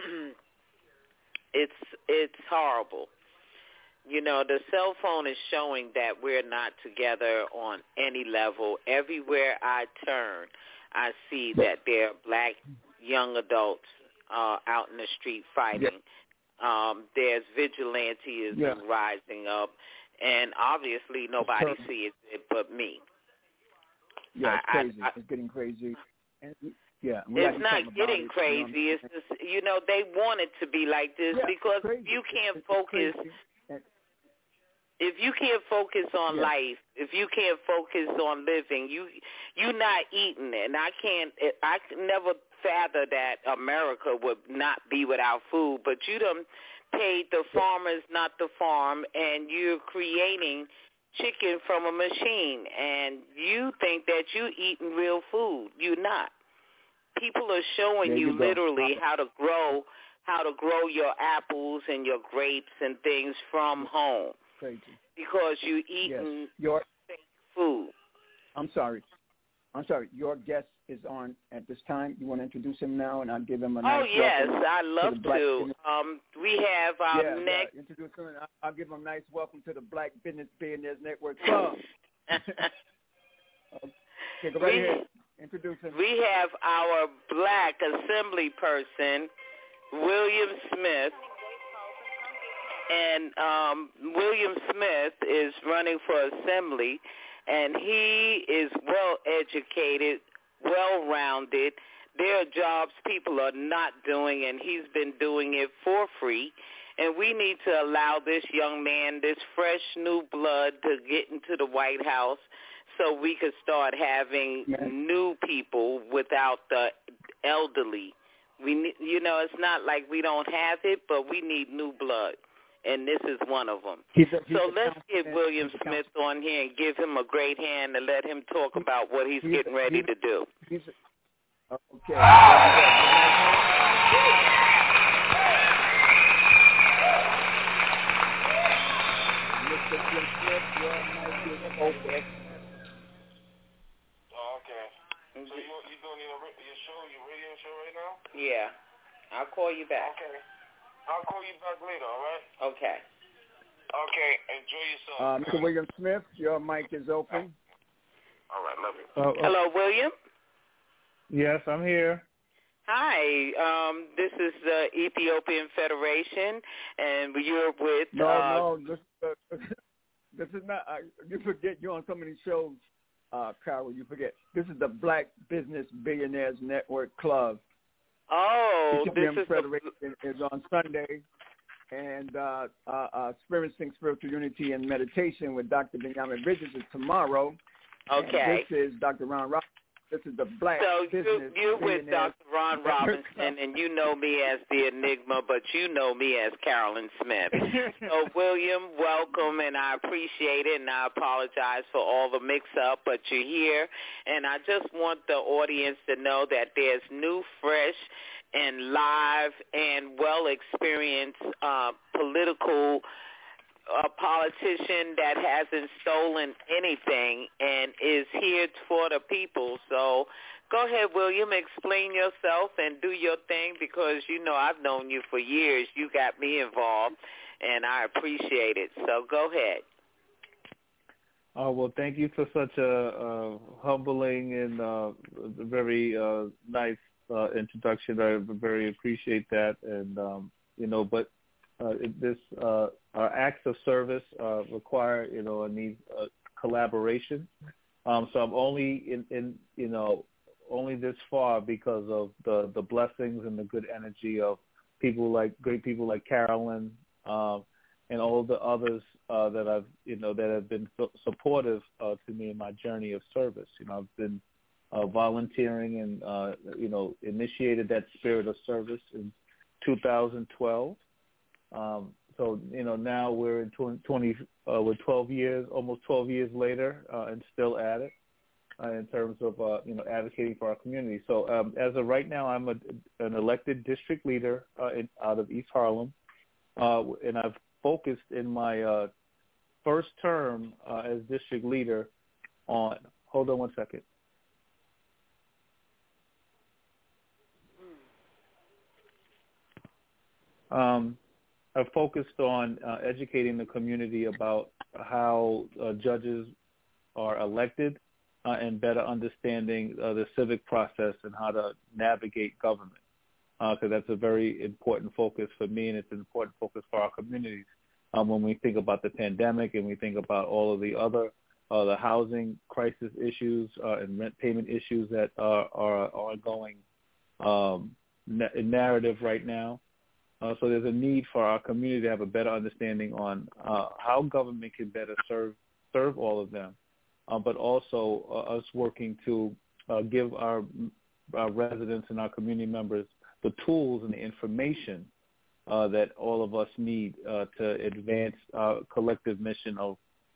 it's it's horrible. You know, the cell phone is showing that we're not together on any level. Everywhere I turn, I see that there are black young adults uh, out in the street fighting. Yeah. Um, there's vigilantism yeah. rising up, and obviously nobody sees it but me. Yeah, it's I, crazy. I, I, it's getting crazy. And, yeah, it's not getting it, crazy. You know, it's just, you know, they want it to be like this yeah, because you can't it's, focus. It's If you can't focus on yeah. life, if you can't focus on living, you you're not eating. And I can't. I never fathom that America would not be without food. But you done paid the farmers not to farm, and you're creating chicken from a machine, and you think that you're eating real food. You're not. People are showing you, you literally how to grow, how to grow your apples and your grapes and things from home. Crazy. Because you eating yes. your food. I'm sorry. I'm sorry. Your guest is on at this time. You want to introduce him now, and I'll give him a nice Oh, yes. welcome I'd love to. to. Um, we have our yeah, next... Yeah, introduce him, and I'll give him a nice welcome to the Black Business Billionaires Network Club. Okay, go right we, ahead. Introduce him. We have our black assembly person, William Smith. And um, William Smith is running for assembly, and he is well-educated, well-rounded. There are jobs people are not doing, and he's been doing it for free. And we need to allow this young man, this fresh new blood, to get into the White House so we could start having yeah. new people without the elderly. We, you know, it's not like we don't have it, but we need new blood. And this is one of them. He's a, he's so let's get William Smith on here and give him a great hand and let him talk about what he's, he's getting ready he's, to do. He's a, okay. Mister Smith, your mic is open. Oh, okay. So you you doing your your show, your radio show right now? Yeah. I'll call you back. Okay. I'll call you back later, all right? Okay. Okay, enjoy yourself. Uh, Mister William Smith, your mic is open. All right, love you. Uh, uh, Hello, William? Yes, I'm here. Hi, um, this is the Ethiopian Federation, and you're with... No, uh, no, this, uh, this is not... Uh, you forget you're on so many shows, uh, Carol, you forget. This is the Black Business Billionaires Network Club. Oh, Bishop this Young is Federation the... is on Sunday, and uh, uh, uh, Experiencing Spiritual Unity and Meditation with Doctor Benjamin Bridges is tomorrow. Okay. And this is Doctor Ron Robinson. This is the Black so Business you, you're with Doctor Ron Robinson, and you know me as the Enigma, but you know me as Carolyn Smith. So, William, welcome, and I appreciate it, and I apologize for all the mix-up, but you're here, and I just want the audience to know that there's new, fresh, and live and well-experienced uh, political a politician that hasn't stolen anything and is here for the people. So go ahead, William, explain yourself and do your thing because, you know, I've known you for years. You got me involved, and I appreciate it. So go ahead. Oh, well, thank you for such a uh, humbling and uh, very uh, nice uh, introduction. I very appreciate that. And, um, you know, but Uh, this uh, our acts of service uh, require, you know, a need uh, collaboration. Um, so I'm only in, in, you know, only this far because of the, the blessings and the good energy of people like great people like Carolyn um, and all the others uh, that I've, you know, that have been so supportive uh, to me in my journey of service. You know, I've been uh, volunteering and, uh, you know, initiated that spirit of service in two thousand twelve. Um, so, you know, now we're in twenty, uh, we're twelve years, almost twelve years later, uh, and still at it uh, in terms of, uh, you know, advocating for our community. So um, as of right now, I'm a, an elected district leader uh, in, out of East Harlem, uh, and I've focused in my uh, first term uh, as district leader on, hold on one second. Um, I've focused on uh, educating the community about how uh, judges are elected uh, and better understanding uh, the civic process and how to navigate government, because uh, that's a very important focus for me, and it's an important focus for our communities. Um, when we think about the pandemic and we think about all of the other uh, the housing crisis issues uh, and rent payment issues that are, are ongoing um, na- narrative right now. Uh, so there's a need for our community to have a better understanding on uh, how government can better serve serve all of them, uh, but also uh, us working to uh, give our, our residents and our community members the tools and the information uh, that all of us need uh, to advance our collective mission of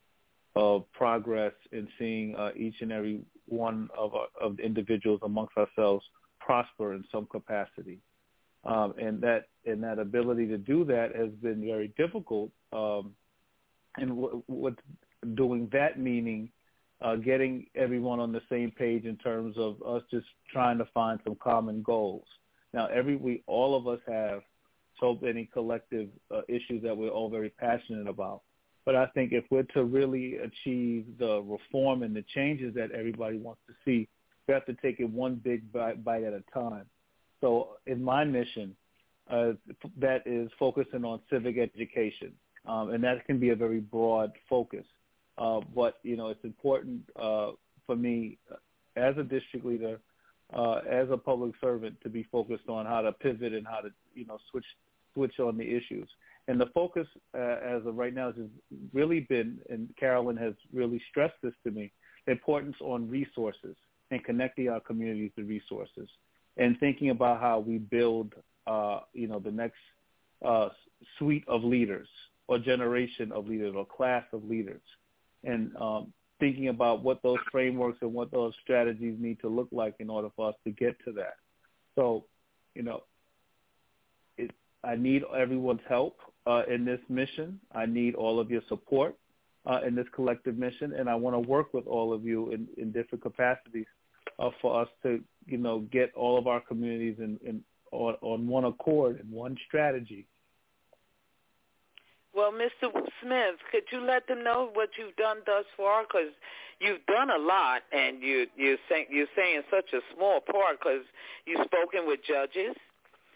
of progress in seeing uh, each and every one of, our, of the individuals amongst ourselves prosper in some capacity. Um, and that and that ability to do that has been very difficult. Um, and w- what doing that meaning uh, getting everyone on the same page in terms of us just trying to find some common goals. Now, every we all of us have so many collective uh, issues that we're all very passionate about. But I think if we're to really achieve the reform and the changes that everybody wants to see, we have to take it one big bite, bite at a time. So in my mission, uh, that is focusing on civic education, um, and that can be a very broad focus. Uh, but, you know, it's important uh, for me as a district leader, uh, as a public servant, to be focused on how to pivot and how to, you know, switch switch on the issues. And the focus uh, as of right now has really been, and Carolyn has really stressed this to me, the importance on resources and connecting our communities to resources, and thinking about how we build, uh, you know, the next uh, suite of leaders or generation of leaders or class of leaders, and um, thinking about what those frameworks and what those strategies need to look like in order for us to get to that. So, you know, it, I need everyone's help uh, in this mission. I need all of your support uh, in this collective mission, and I want to work with all of you in, in different capacities Uh, for us to, you know, get all of our communities in, in on, on one accord and one strategy. Well, Mister Smith, could you let them know what you've done thus far? Because you've done a lot, and you you're saying you're saying such a small part. Because you've spoken with judges,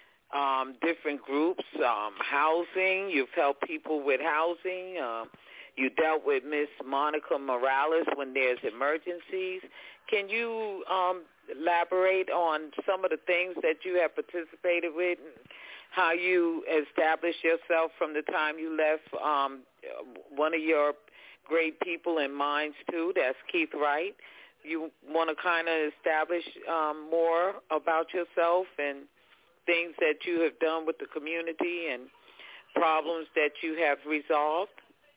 um, different groups, um, housing. You've helped people with housing. Um, You dealt with Miss Monica Morales when there's emergencies. Can you um, elaborate on some of the things that you have participated with and how you established yourself from the time you left um, one of your great people in minds, too? That's Keith Wright. You want to kind of establish um, more about yourself and things that you have done with the community and problems that you have resolved?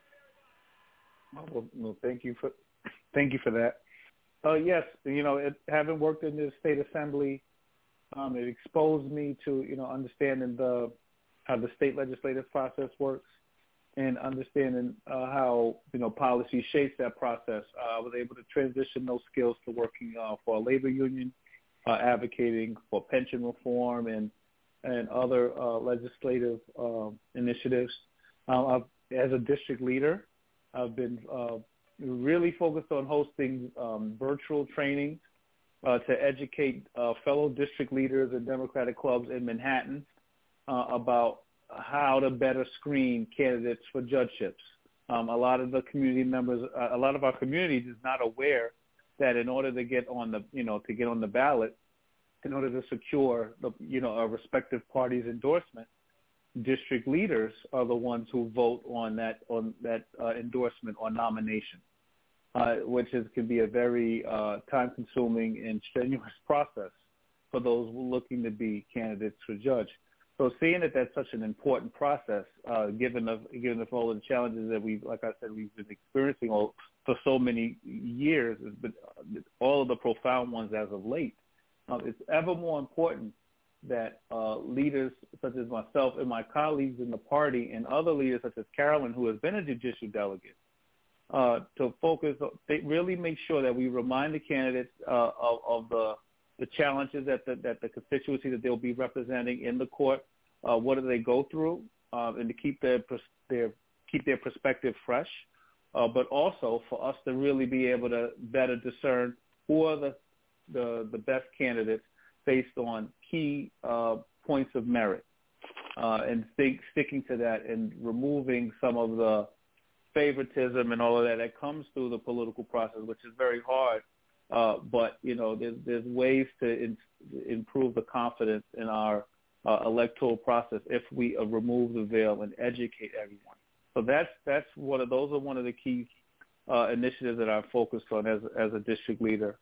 Well, well thank you for thank you for that. Uh, yes, you know, it, having worked in the state assembly, um, it exposed me to you know understanding the how the state legislative process works and understanding uh, how you know policy shapes that process. Uh, I was able to transition those skills to working uh, for a labor union, uh, advocating for pension reform and and other uh, legislative uh, initiatives. Uh, I've, as a district leader, I've been uh, really focused on hosting um, virtual training uh, to educate uh, fellow district leaders and Democratic clubs in Manhattan uh, about how to better screen candidates for judgeships. Um, a lot of the community members, uh, a lot of our community is not aware that in order to get on the, you know, to get on the ballot, in order to secure the, you know, a respective party's endorsement, district leaders are the ones who vote on that on that uh, endorsement or nomination, uh, which is can be a very uh, time-consuming and strenuous process for those looking to be candidates for judge. So seeing that that's such an important process, uh, given the given the all of the challenges that we, like I said, we've been experiencing all, for so many years, but all of the profound ones as of late. Uh, it's ever more important that uh, leaders such as myself and my colleagues in the party and other leaders such as Carolyn, who has been a judicial delegate, uh, to focus, they really make sure that we remind the candidates uh, of, of the, the challenges that the, that the constituency that they'll be representing in the court, uh, what do they go through, uh, and to keep their, their, keep their perspective fresh, uh, but also for us to really be able to better discern who are the the, the best candidates based on key uh, points of merit, uh, and think, sticking to that and removing some of the favoritism and all of that that comes through the political process, which is very hard. Uh, but, you know, there's, there's ways to in, improve the confidence in our uh, electoral process if we uh, remove the veil and educate everyone. So that's that's one of those are one of the key uh, initiatives that I'm focused on as as a district leader.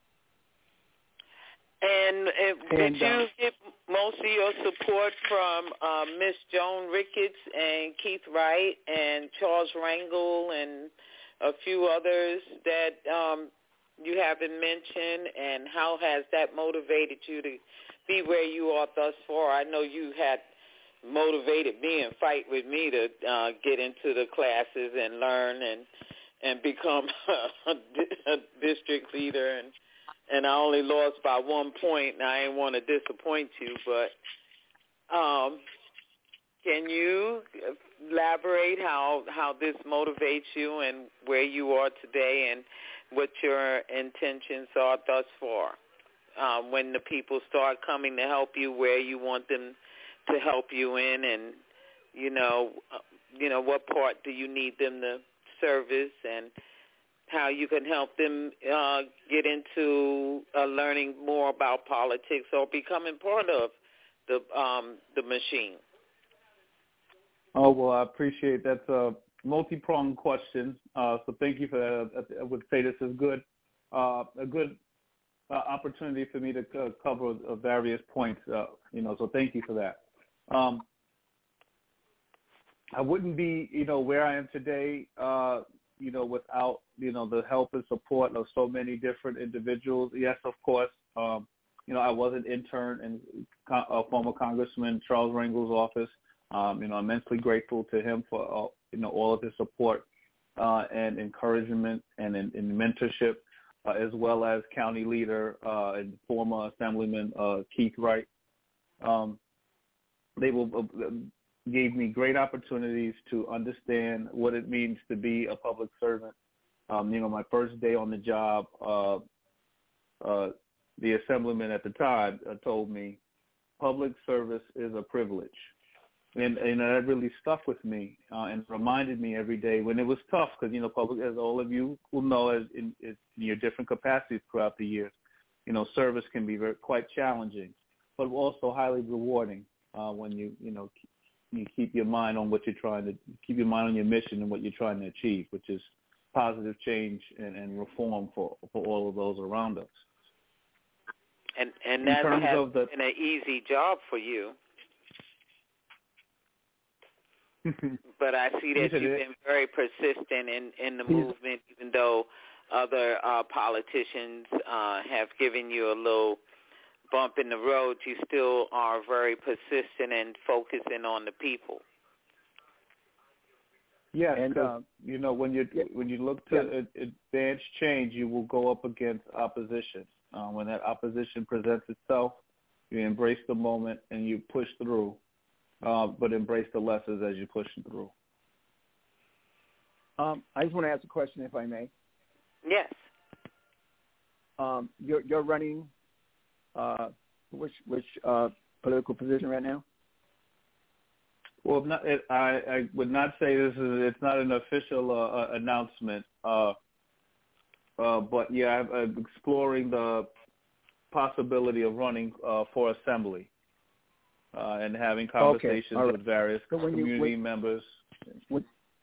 And uh, did you get most of your support from uh, Miss Joan Ricketts and Keith Wright and Charles Rangel and a few others that um, you haven't mentioned? And how has that motivated you to be where you are thus far? I know you had motivated me and fight with me to uh, get into the classes and learn and and become a, a district leader, and and I only lost by one point, and I didn't want to disappoint you, but um, can you elaborate how, how this motivates you and where you are today and what your intentions are thus far? Um, when the people start coming to help you, where you want them to help you in, and, you know, uh, you know, what part do you need them to service, and how you can help them uh, get into uh, learning more about politics or becoming part of the um, the machine. Oh, well, I appreciate that. That's a multi-pronged question, uh, so thank you for that. I would say this is good, uh, a good uh, opportunity for me to uh, cover uh, various points, uh, you know, so thank you for that. Um, I wouldn't be, you know, where I am today, uh, you know, without, you know, the help and support of so many different individuals. Yes, of course, um, you know, I was an intern in uh, former Congressman Charles Rangel's office. Um, you know, immensely grateful to him for, uh, you know, all of his support uh, and encouragement and, and, and mentorship, uh, as well as county leader uh, and former Assemblyman uh, Keith Wright. Um, they will uh, gave me great opportunities to understand what it means to be a public servant. Um, you know, my first day on the job, uh, uh, the assemblyman at the time uh, told me, public service is a privilege. And, and that really stuck with me uh, and reminded me every day when it was tough because, you know, public, as all of you will know, as in, in your different capacities throughout the years, you know, service can be very, quite challenging, but also highly rewarding uh, when you, you know, you keep your mind on what you're trying to, keep your mind on your mission and what you're trying to achieve, which is positive change and, and reform for, for all of those around us. And and that has the, been an easy job for you. But I see that you've been very persistent in, in the movement, even though other uh, politicians uh, have given you a little bump in the road. You still are very persistent and focusing on the people. Yeah, and uh, you know, when you when you look to yeah. advance change, you will go up against opposition. Uh, when that opposition presents itself, you embrace the moment and you push through. Uh, but embrace the lessons as you push through. Um, I just want to ask a question, if I may. Yes. Um, you're, you're running uh, which which uh, political position right now? Well, not, it, I, I would not say this is. It's not an official uh, announcement. Uh, uh, but yeah, I'm, I'm exploring the possibility of running uh, for assembly. Uh, and having conversations okay. right. with various so community you, when, members. When,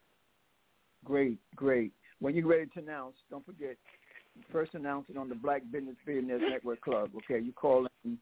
great, great. When you're ready to announce, don't forget, first announce it on the Black Business Billionaires Network Club. Okay, you call in,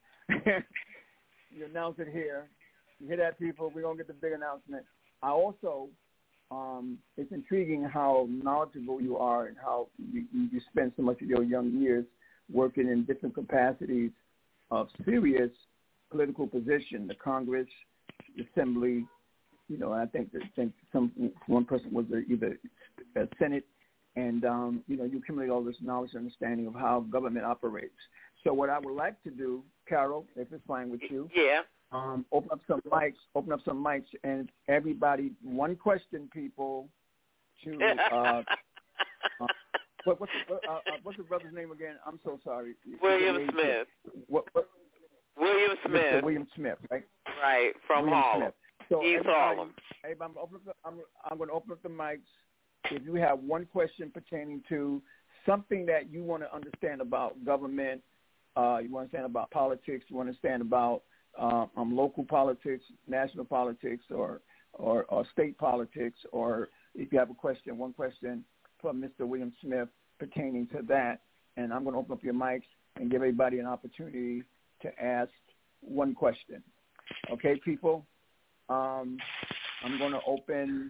you announce it here. You hear that, people? We're going to get the big announcement. I also, um, it's intriguing how knowledgeable you are and how you, you spend so much of your young years working in different capacities of serious political position, the Congress, the Assembly, you know, I think that think some one person was either a Senate, and um, you know, you accumulate all this knowledge and understanding of how government operates. So what I would like to do, Carol, if it's fine with you, yeah, um, open up some mics, open up some mics, and everybody, one question, people, to uh, uh, what, what's the, uh, uh, what's the brother's name again? I'm so sorry. William Smith. What? what William Smith. Mister William Smith, right? Right, from William Harlem. Smith. So East Harlem. Everybody, I'm, open up, I'm, I'm going to open up the mics. If you have one question pertaining to something that you want to understand about government, uh, you want to understand about politics, you want to understand about uh, um, local politics, national politics, or, or, or state politics, or if you have a question, one question from Mister William Smith pertaining to that, and I'm going to open up your mics and give everybody an opportunity to ask one question. Okay, people? Um, I'm going to open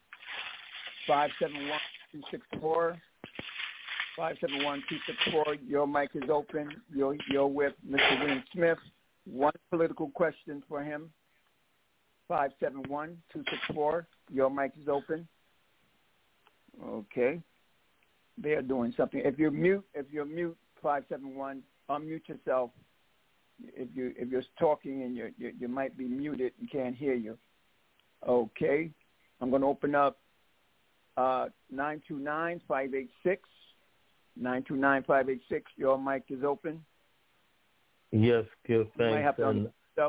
five seven one, two six four. five seven one, two six four. Your mic is open. You're, you're with Mister William Smith. One political question for him. five seven one, two six four. Your mic is open. Okay. They are doing something. If you're mute, if you're mute, five seven one, unmute yourself. If you if you're talking and you you you might be muted and can't hear you. Okay, I'm going to open up uh, nine two nine, five eight six. nine two nine, five eight six. Your mic is open. Yes, Gil, thanks. You might have to and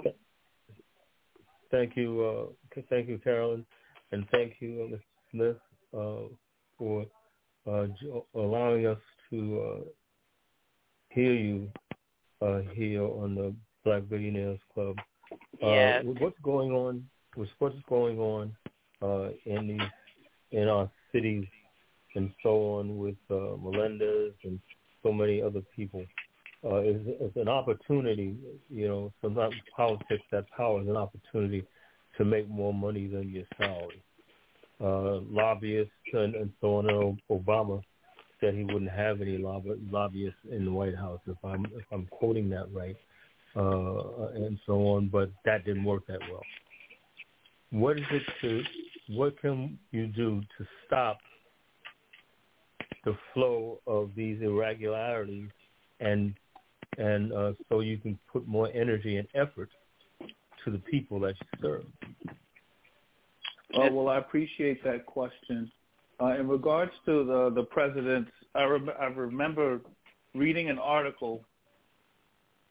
thank you, uh, thank you, Carolyn, and thank you, uh, Mister Smith, uh, for uh, allowing us to uh, hear you. Uh, here on the Black Billionaires Club. Uh, yes. What's going on? What's going on uh, in these in our cities and so on with uh, Melendez and so many other people? Uh, is it's an opportunity, you know. Sometimes politics, that power is an opportunity to make more money than your salary. Uh, lobbyists and, and so on. And Obama said he wouldn't have any lobby, lobbyists in the White House, if I'm if I'm quoting that right, uh, and so on. But that didn't work that well. What is it to? What can you do to stop the flow of these irregularities, and and uh, so you can put more energy and effort to the people that you serve? Oh, well, I appreciate that question. Uh, in regards to the, the president's, I, rem- I remember reading an article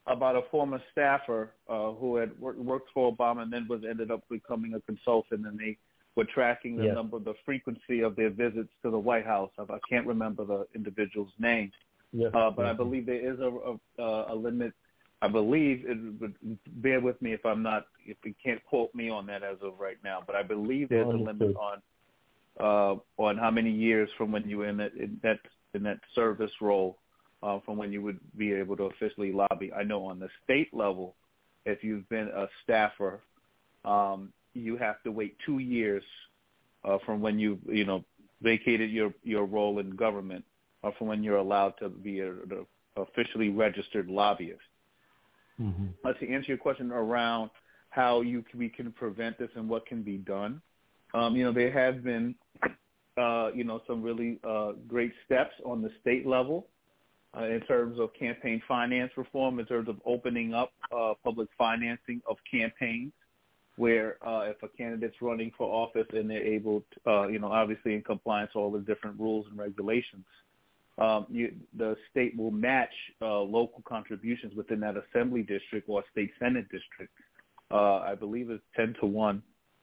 about a former staffer uh, who had worked, worked for Obama and then was ended up becoming a consultant, and they were tracking the yes. number, the frequency of their visits to the White House. I can't remember the individual's name, yes. uh, but mm-hmm. I believe there is a, a, a limit. I believe, it would, bear with me if I'm not, if you can't quote me on that as of right now, but I believe there's a limit on uh, on how many years from when you were in that in that, in that service role, uh, from when you would be able to officially lobby. I know on the state level, if you've been a staffer, um, you have to wait two years uh, from when you you know vacated your, your role in government, or from when you're allowed to be a, a officially registered lobbyist. Mm-hmm. Uh, to answer your question around how you can, we can prevent this and what can be done, um, you know, there have been, uh, you know, some really uh, great steps on the state level uh, in terms of campaign finance reform, in terms of opening up uh, public financing of campaigns, where uh, if a candidate's running for office and they're able to, uh, you know, obviously in compliance with all the different rules and regulations, Um, you, the state will match uh, local contributions within that assembly district or state senate district. Uh, I believe it's ten to one.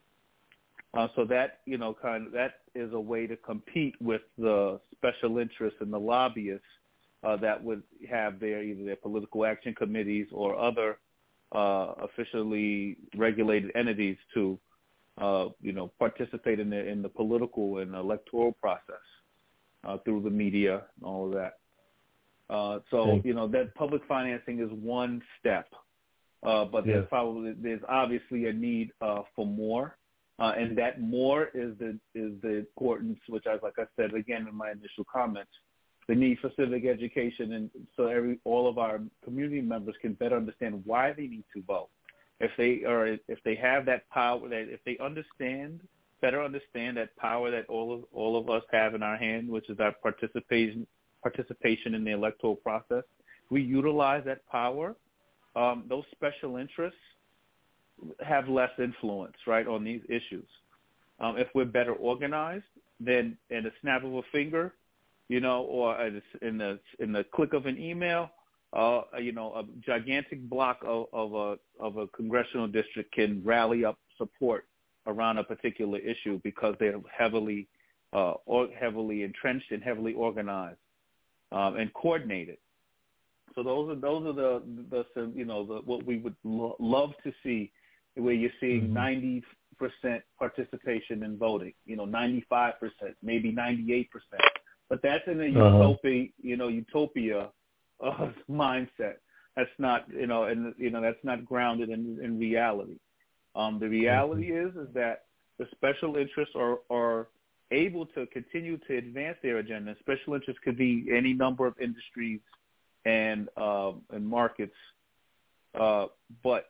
Uh, so that you know, kind of that is a way to compete with the special interests and the lobbyists uh, that would have their either their political action committees or other uh, officially regulated entities to, uh, you know, participate in the in the political and electoral process. Uh, through the media and all of that. Uh, so, you know, that public financing is one step, uh, but yes. there's probably, there's obviously a need uh, for more. Uh, and that more is the, is the importance, which I, like I said, again, in my initial comments, the need for civic education. And so every, all of our community members can better understand why they need to vote. If they are, if they have that power, that if they understand better understand that power that all of all of us have in our hand, which is our participation participation in the electoral process. We utilize that power. Um, those special interests have less influence, right, on these issues. Um, if we're better organized, then in a snap of a finger, you know, or in the in the click of an email, uh, you know, a gigantic block of, of a of a congressional district can rally up support around a particular issue because they're heavily uh, or heavily entrenched and heavily organized um, and coordinated. So those are those are the, the you know the, what we would lo- love to see, where you're seeing ninety percent participation in voting, you know, ninety-five percent, maybe ninety-eight percent. But that's in a uh-huh. utopia, you know, utopia uh, mindset. That's not, you know, and you know that's not grounded in, in reality. Um, the reality is is that the special interests are, are able to continue to advance their agenda. Special interests could be any number of industries and uh, and markets, uh, but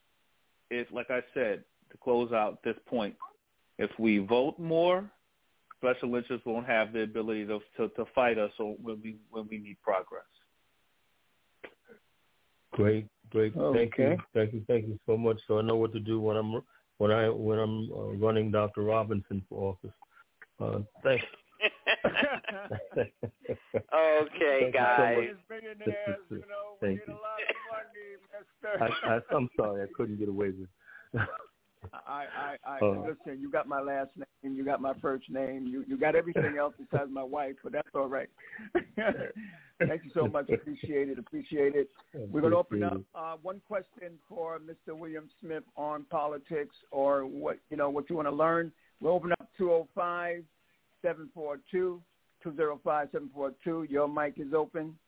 if, like I said, to close out this point, if we vote more, special interests won't have the ability to to, to fight us when we when we need progress. Great. Great, okay. thank you, thank you, thank you so much. So I know what to do when I'm when I when I'm uh, running Doctor Robinson for office. Uh, thanks. okay, thank guys. You so you know, thank you. I, I, I'm sorry, I couldn't get away with it. I, I, I uh, listen. You got my last name. You got my first name. You, you got everything else besides my wife, but that's all right. Thank you so much. Appreciate it. Appreciate it. We're going to open up uh, one question for Mister William Smith on politics or what you know what you want to learn. We'll open up two oh five, seven four two, two oh five, seven four two. Your mic is open.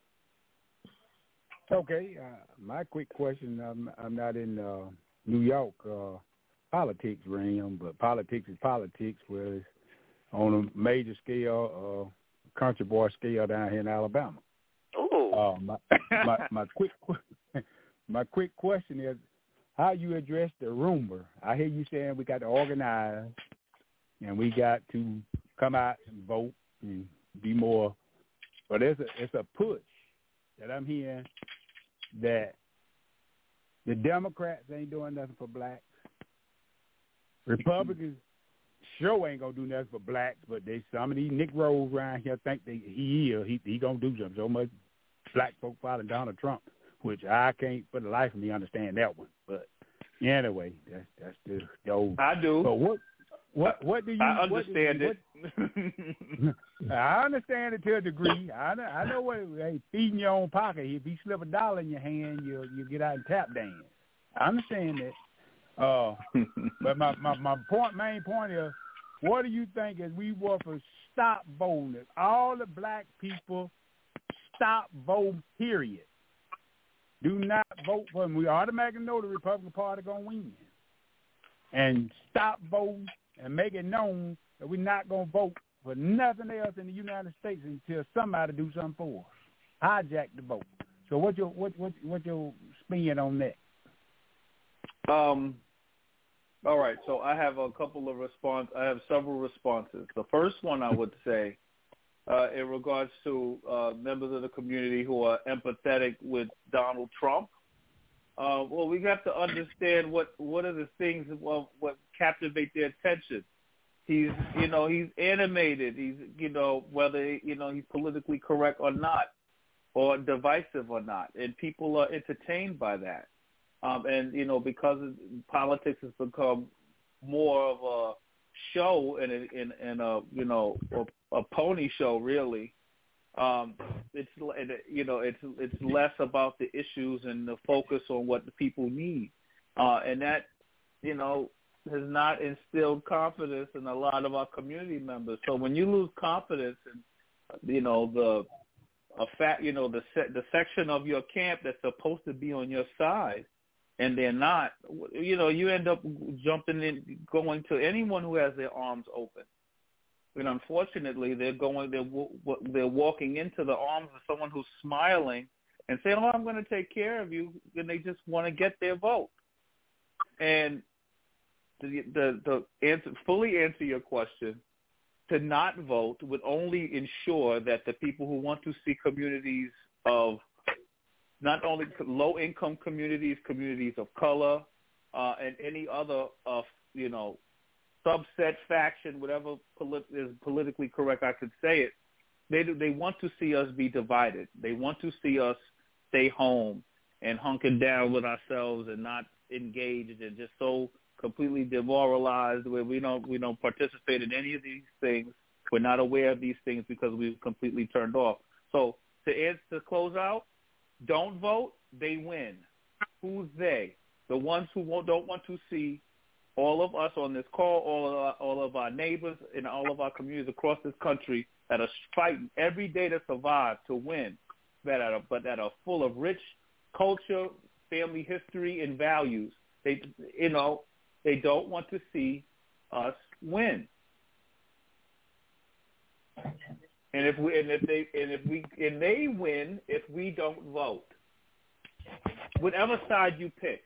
Okay. Uh, my quick question. I'm, I'm not in uh, New York. Uh, politics realm, but politics is politics, whereas on a major scale, uh, country boy scale down here in Alabama. Ooh. Uh, my, my my quick my quick question is how you address the rumor. I hear you saying we got to organize and we got to come out and vote and be more, but it's a it's a push that I'm hearing that the Democrats ain't doing nothing for blacks. Republicans sure ain't gonna do nothing for blacks, but they some of these Negroes around here think they he is he he gonna do something. So much black folk following Donald Trump. which I can't for the life of me understand that one. But anyway, that's that's the, the old. I do. But what what what do you? I understand what do you, it. What, I understand it to a degree. I know, I know what hey, feeding your own pocket. If you slip a dollar in your hand, you you get out and tap dance. I understand that. Uh, but my, my my point, main point is, what do you think as we were for stop voting? If all the black people stop voting, period. Do not vote for them. We automatically know the Republican Party going to win. And stop voting and make it known that we're not going to vote for nothing else in the United States until somebody do something for us. Hijack the vote. So what's your what what what's your spin on that? Um. All right. So I have a couple of response. I have several responses. The first one I would say, uh, in regards to uh, members of the community who are empathetic with Donald Trump. Uh, well, we have to understand what, what are the things well, what captivate their attention. He's, you know, he's animated. He's, you know, whether, you know, he's politically correct or not, or divisive or not, and people are entertained by that. Um, and, you know, because politics has become more of a show and, a, and, and a, you know, a, a pony show, really, Um, it's you know it's it's less about the issues and the focus on what the people need, uh, and that you know has not instilled confidence in a lot of our community members. So when you lose confidence in you know the a fact you know the se- the section of your camp that's supposed to be on your side, and they're not, you know you end up jumping in, going to anyone who has their arms open. And unfortunately, they're going, they're they're walking into the arms of someone who's smiling and saying, "Oh, I'm going to take care of you," and they just want to get their vote. And the the, the answer, fully answer your question, to not vote would only ensure that the people who want to see communities of not only low-income communities, communities of color, uh, and any other, uh, you know. subset, faction, whatever polit- is politically correct I could say it, they do, they want to see us be divided. They want to see us stay home and hunker down with ourselves and not engaged and just so completely demoralized where we don't we don't participate in any of these things. We're not aware of these things because we've completely turned off. So to answer, to close out, don't vote, they win. Who's they? The ones who won't, don't want to see all of us on this call, all of our, all of our neighbors and all of our communities across this country that are fighting every day to survive, to win, that are, but that are full of rich culture, family history, and values. They, you know, they don't want to see us win. And if we, and if they, and if we, and they win if we don't vote, whatever side you pick.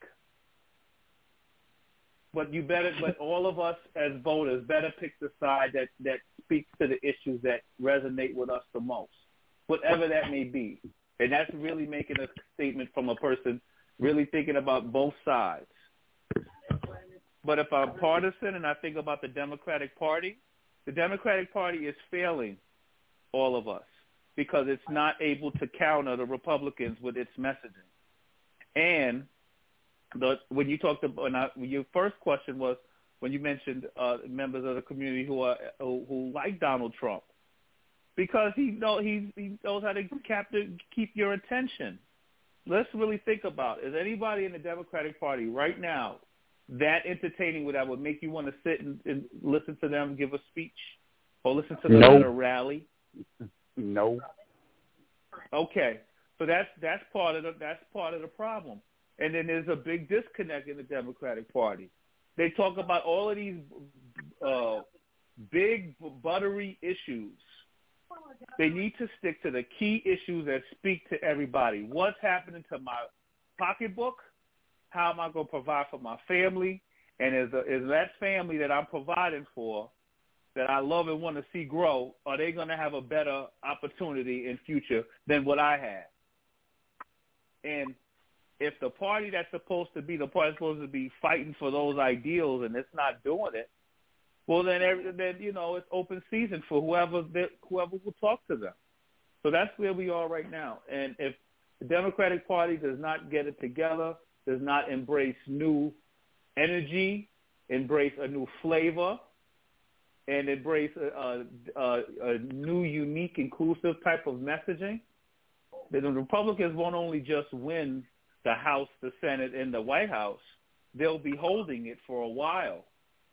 But you better, but all of us as voters better pick the side that, that speaks to the issues that resonate with us the most, whatever that may be. And that's really making a statement from a person really thinking about both sides. But if I'm partisan and I think about the Democratic Party, the Democratic Party is failing all of us because it's not able to counter the Republicans with its messaging. And The, when you talked about, and I, your first question was when you mentioned uh, members of the community who are who, who like Donald Trump, because he know he he knows how to capture, keep your attention. Let's really think about it. Is anybody in the Democratic Party right now that entertaining where that would make you want to sit and, and listen to them give a speech or listen to them No. at a rally? No. Okay, so that's that's part of the that's part of the problem. And then there's a big disconnect in the Democratic Party. They talk about all of these uh, big, buttery issues. They need to stick to the key issues that speak to everybody. What's happening to my pocketbook? How am I going to provide for my family? And is, a, is that family that I'm providing for, that I love and want to see grow, are they going to have a better opportunity in future than what I had? And if the party that's supposed to be the party that's supposed to be fighting for those ideals and it's not doing it, well then, every, then you know it's open season for whoever whoever will talk to them. So that's where we are right now. And if the Democratic Party does not get it together, does not embrace new energy, embrace a new flavor, and embrace a, a, a new, unique, inclusive type of messaging, then the Republicans won't only just win the House, the Senate, and the White House, they'll be holding it for a while.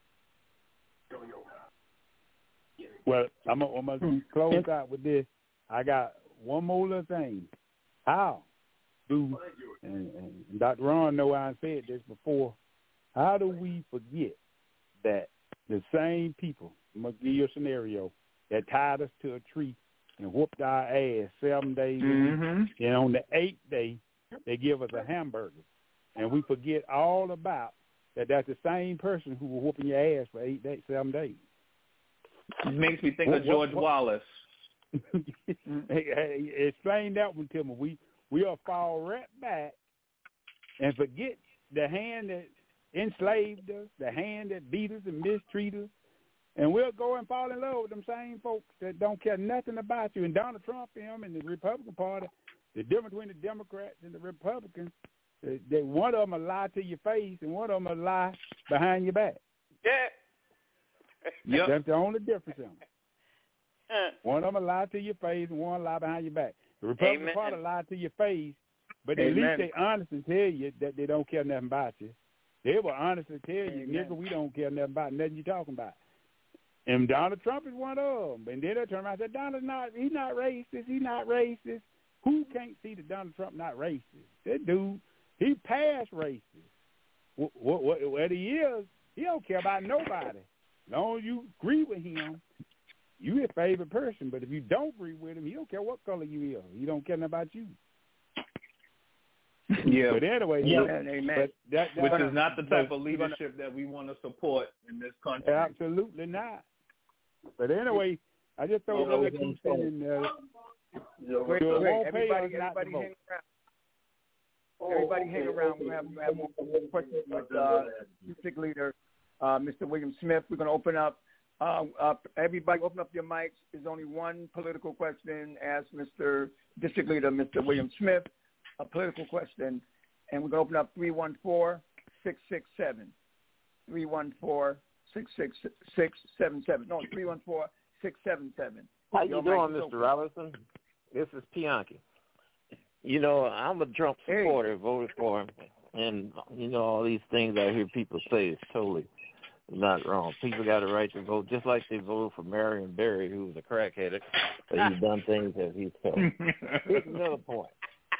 Well, I'm going to close out with this. I got one more little thing. How do, and, and Doctor Ron know I said this before, how do we forget that the same people, I'm going to give you a scenario, that tied us to a tree and whooped our ass seven days mm-hmm. a week, and on the eighth day, they give us a hamburger. And we forget all about that that's the same person who was whooping your ass for eight days, seven days. It makes me think what, of George what, what? Wallace. hey, hey, explain that one to me. We, we'll fall right back and forget the hand that enslaved us, the hand that beat us and mistreated us, and we'll go and fall in love with them same folks that don't care nothing about you. And Donald Trump, him, and the Republican Party, the difference between the Democrats and the Republicans, they, they, one of them will lie to your face and one of them will lie behind your back. Yeah. Yep. That's the only difference in them. One of them will lie to your face and one will lie behind your back. The Republican Amen. Party lie to your face, but Amen. at least they honestly tell you that they don't care nothing about you. They will honestly tell you, Amen. nigga, we don't care nothing about nothing you're talking about. And Donald Trump is one of them. And then they turn around and say, Donald's not, he's not racist, he's not racist. Who can't see that Donald Trump not racist? That dude, he past racist. What, what, what he is, he don't care about nobody. As long as you agree with him, you his favorite person. But if you don't agree with him, he don't care what color you are. He don't care nothing about you. Yeah. But anyway, yeah. Look, Amen. But that, that, Which that, is not the type but, of leadership that we want to support in this country. Absolutely not. But anyway, I just thought Oh, I'd keep saying, uh, Great, so it great. won't pay Everybody, us not to everybody vote. hang around. Everybody hang around. We'll have, we'll have more questions with uh, District Leader uh, Mister William Smith. We're going to open up. Uh, uh, everybody open up your mics. There's only one political question. Ask Mister District Leader Mister William Smith a political question. And we're going to open up three one four, six six seven. three one four, six six six seven seven. No, three one four, six seven seven. How you doing, Mister Robinson? This is Bianchi. You know, I'm a Trump supporter, hey. voted for him. And, you know, all these things I hear people say is totally not wrong. People got a right to vote, just like they voted for Marion Barry, who was a crackhead, but he's done things as he's told. Here's another point.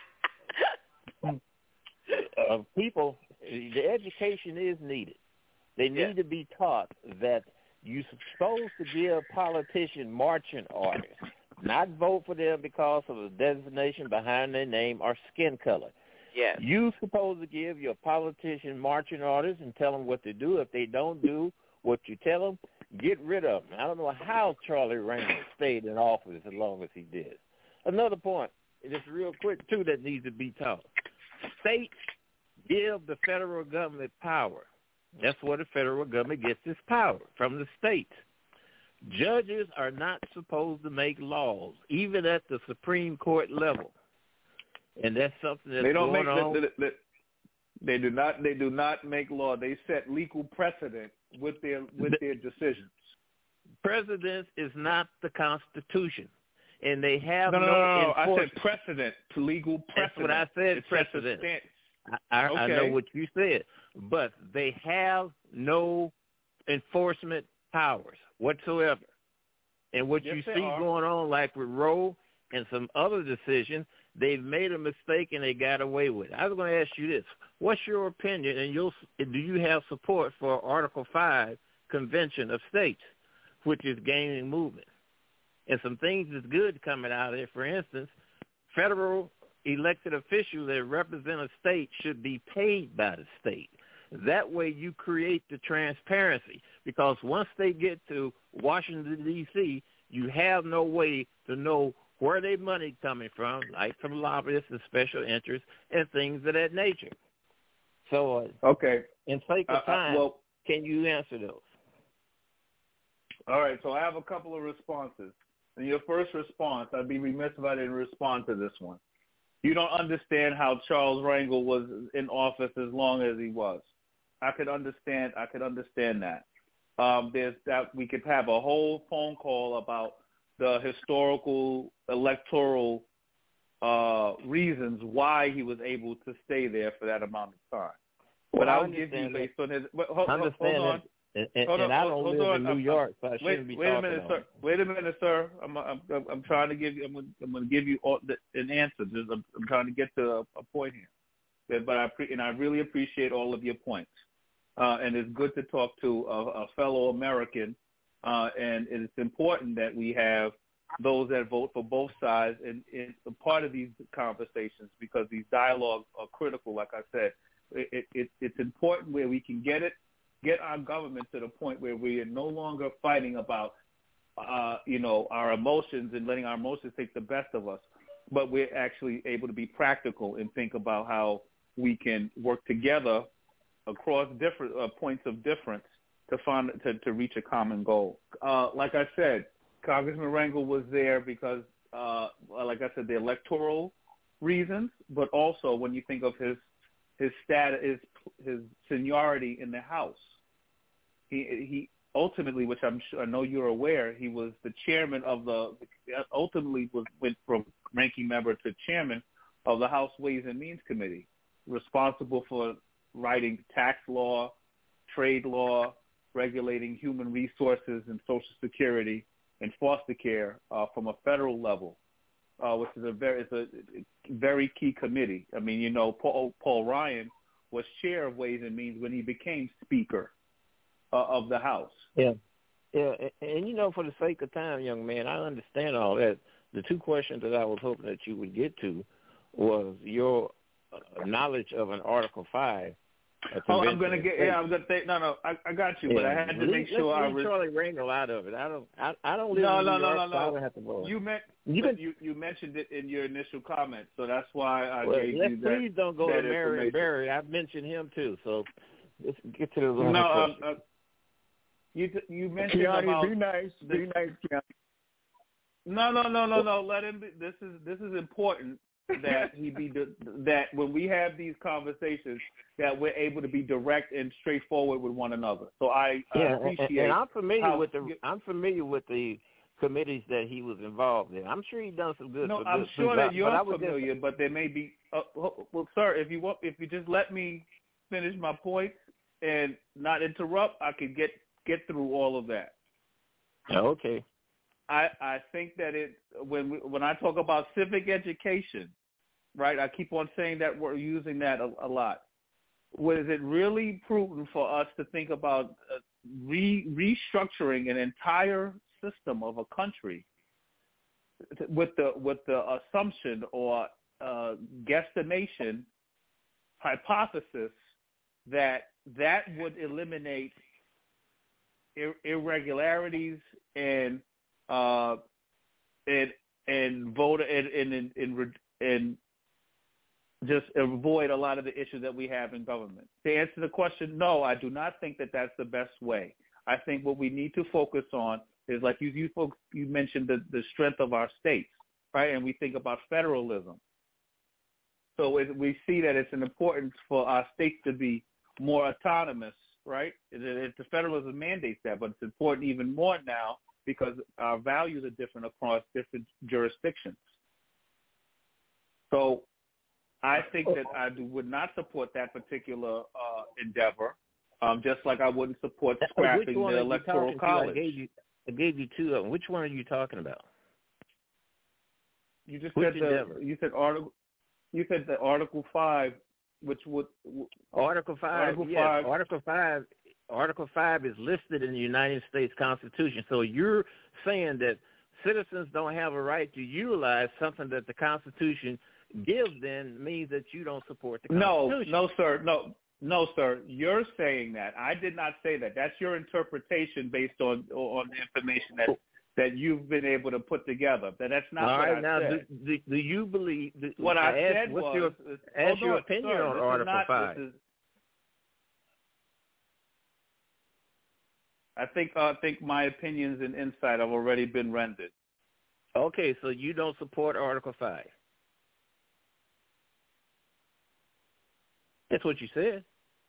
Uh, people, the education is needed. They need yeah. to be taught that you're supposed to give politician marching orders, not vote for them because of a designation behind their name or skin color. Yes. You're supposed to give your politician marching orders and tell them what to do. If they don't do what you tell them, get rid of them. I don't know how Charlie Rangel stayed in office as long as he did. Another point, just real quick, too, that needs to be taught. States give the federal government power. That's where the federal government gets its power, from the states. Judges are not supposed to make laws, even at the Supreme Court level. And that's something that's they don't going make on. The, the, the, they do not. They do not make law. They set legal precedent with their with the, their decisions. Precedent is not the Constitution, and they have no. No, no, no, no. I said enforcement. precedent. Legal precedent. That's what I said. It precedent. Stand- I, I, okay. I know what you said, but they have no enforcement powers whatsoever. And what yes, you they see are. going on, like with Roe and some other decisions, they've made a mistake and they got away with it. I was going to ask you this. What's your opinion, and you'll, do you have support for Article five Convention of States, which is gaining movement? And some things that's good coming out of there, for instance, federal elected officials that represent a state should be paid by the state. That way you create the transparency, because once they get to Washington, D C, you have no way to know where their money coming from, like from lobbyists and special interests and things of that nature. So, uh, okay, in sake of time, uh, well, can you answer those? All right, so I have a couple of responses. And your first response, I'd be remiss if I didn't respond to this one. You don't understand how Charles Rangel was in office as long as he was. I could understand. I could understand that. Um, there's that we could have a whole phone call about the historical electoral uh, reasons why he was able to stay there for that amount of time. But Well, I I'll give you understand based that. on his. But hold, I understand hold on. that. And, and, Hold and on, I don't hold live on. in New I'm, York, so I wait, shouldn't be wait a talking minute, on sir. it. Wait a minute, sir. I'm, I'm, I'm trying to give you. I'm, gonna, I'm going to give you all the, an answer. Just, I'm, I'm trying to get to a, a point here. But I pre- and I really appreciate all of your points. Uh, and it's good to talk to a, a fellow American. Uh, and it's important that we have those that vote for both sides and, and a part of these conversations, because these dialogues are critical. Like I said, it, it, it's important where we can get it. Get our government to the point where we are no longer fighting about, uh, you know, our emotions and letting our emotions take the best of us, but we're actually able to be practical and think about how we can work together across different uh, points of difference to find to, to reach a common goal. Uh, like I said, Congressman Rangel was there because, uh, like I said, the electoral reasons, but also when you think of his his status, his, his seniority in the House. He he ultimately, which I'm sure I know you're aware, he was the chairman of the ultimately was went from ranking member to chairman of the House Ways and Means Committee, responsible for writing tax law, trade law, regulating human resources and Social Security and foster care uh, from a federal level, uh, which is a very it's a very key committee. I mean, you know, Paul, Paul Ryan was chair of Ways and Means when he became Speaker uh, of the House. Yeah, yeah, and, and you know, for the sake of time, young man, I understand all that. The two questions that I was hoping that you would get to was your uh, knowledge of an Article Five. Oh, I'm gonna get. Yeah, I'm gonna say no, no. I, I got you, yeah, but I had to leave, make sure I leave was. Charlie Rangel out of it. I don't. I, I don't live no, in no, New no, York, no, no, so I don't have to vote. You meant you, can, you you mentioned it in your initial comment, so that's why I well, gave let's you that. Please don't go that to Marion Barry. I've mentioned him too. So let's get to the other no, question. Um, uh, you you mentioned Keanu, about be nice. The, be nice, Keanu. No, no, no, no, no. Let him. Be, this is this is important that he be that when we have these conversations that we're able to be direct and straightforward with one another. So I, yeah, I appreciate. And, and I'm familiar how, with the I'm familiar with the committees that he was involved in. I'm sure he done some good. No, for I'm good, sure that you're but familiar, just, but there may be. Uh, well, sir, if you want, if you just let me finish my points and not interrupt, I could get get through all of that. Okay. I, I think that it when we, when I talk about civic education, right? I keep on saying that we're using that a, a lot. Was it really prudent for us to think about uh, re, restructuring an entire system of a country with the with the assumption or uh, guesstimation hypothesis that that would eliminate ir- irregularities and Uh, and and vote and and and, and just avoid a lot of the issues that we have in government. To answer the question, no, I do not think that that's the best way. I think what we need to focus on is, like you you folks you mentioned the the strength of our states, right? And we think about federalism. So it, we see that it's an importance for our states to be more autonomous, right? It, it, the federalism mandates that, but it's important even more now, because our values are different across different jurisdictions. So I think that I do, would not support that particular uh, endeavor, um, just like I wouldn't support scrapping the electoral college. I gave, you, I gave you two of them. Which one are you talking about? You just Which said the, you said article. You said the Article Five, which would Article Five. Article yes, Five. Article Five. Article five is listed in the United States Constitution. So you're saying that citizens don't have a right to utilize something that the Constitution gives them means that you don't support the Constitution. No, no, sir. No, no, sir. You're saying that. I did not say that. That's your interpretation based on on the information that, that you've been able to put together. That that's not All what right, I now, said. Do, do, do you believe – What I, I said what's was your, – ask your on, opinion sir, on this Article is not, five. This is, I think I think my opinions and insight have already been rendered. Okay, so you don't support Article five. That's what you said.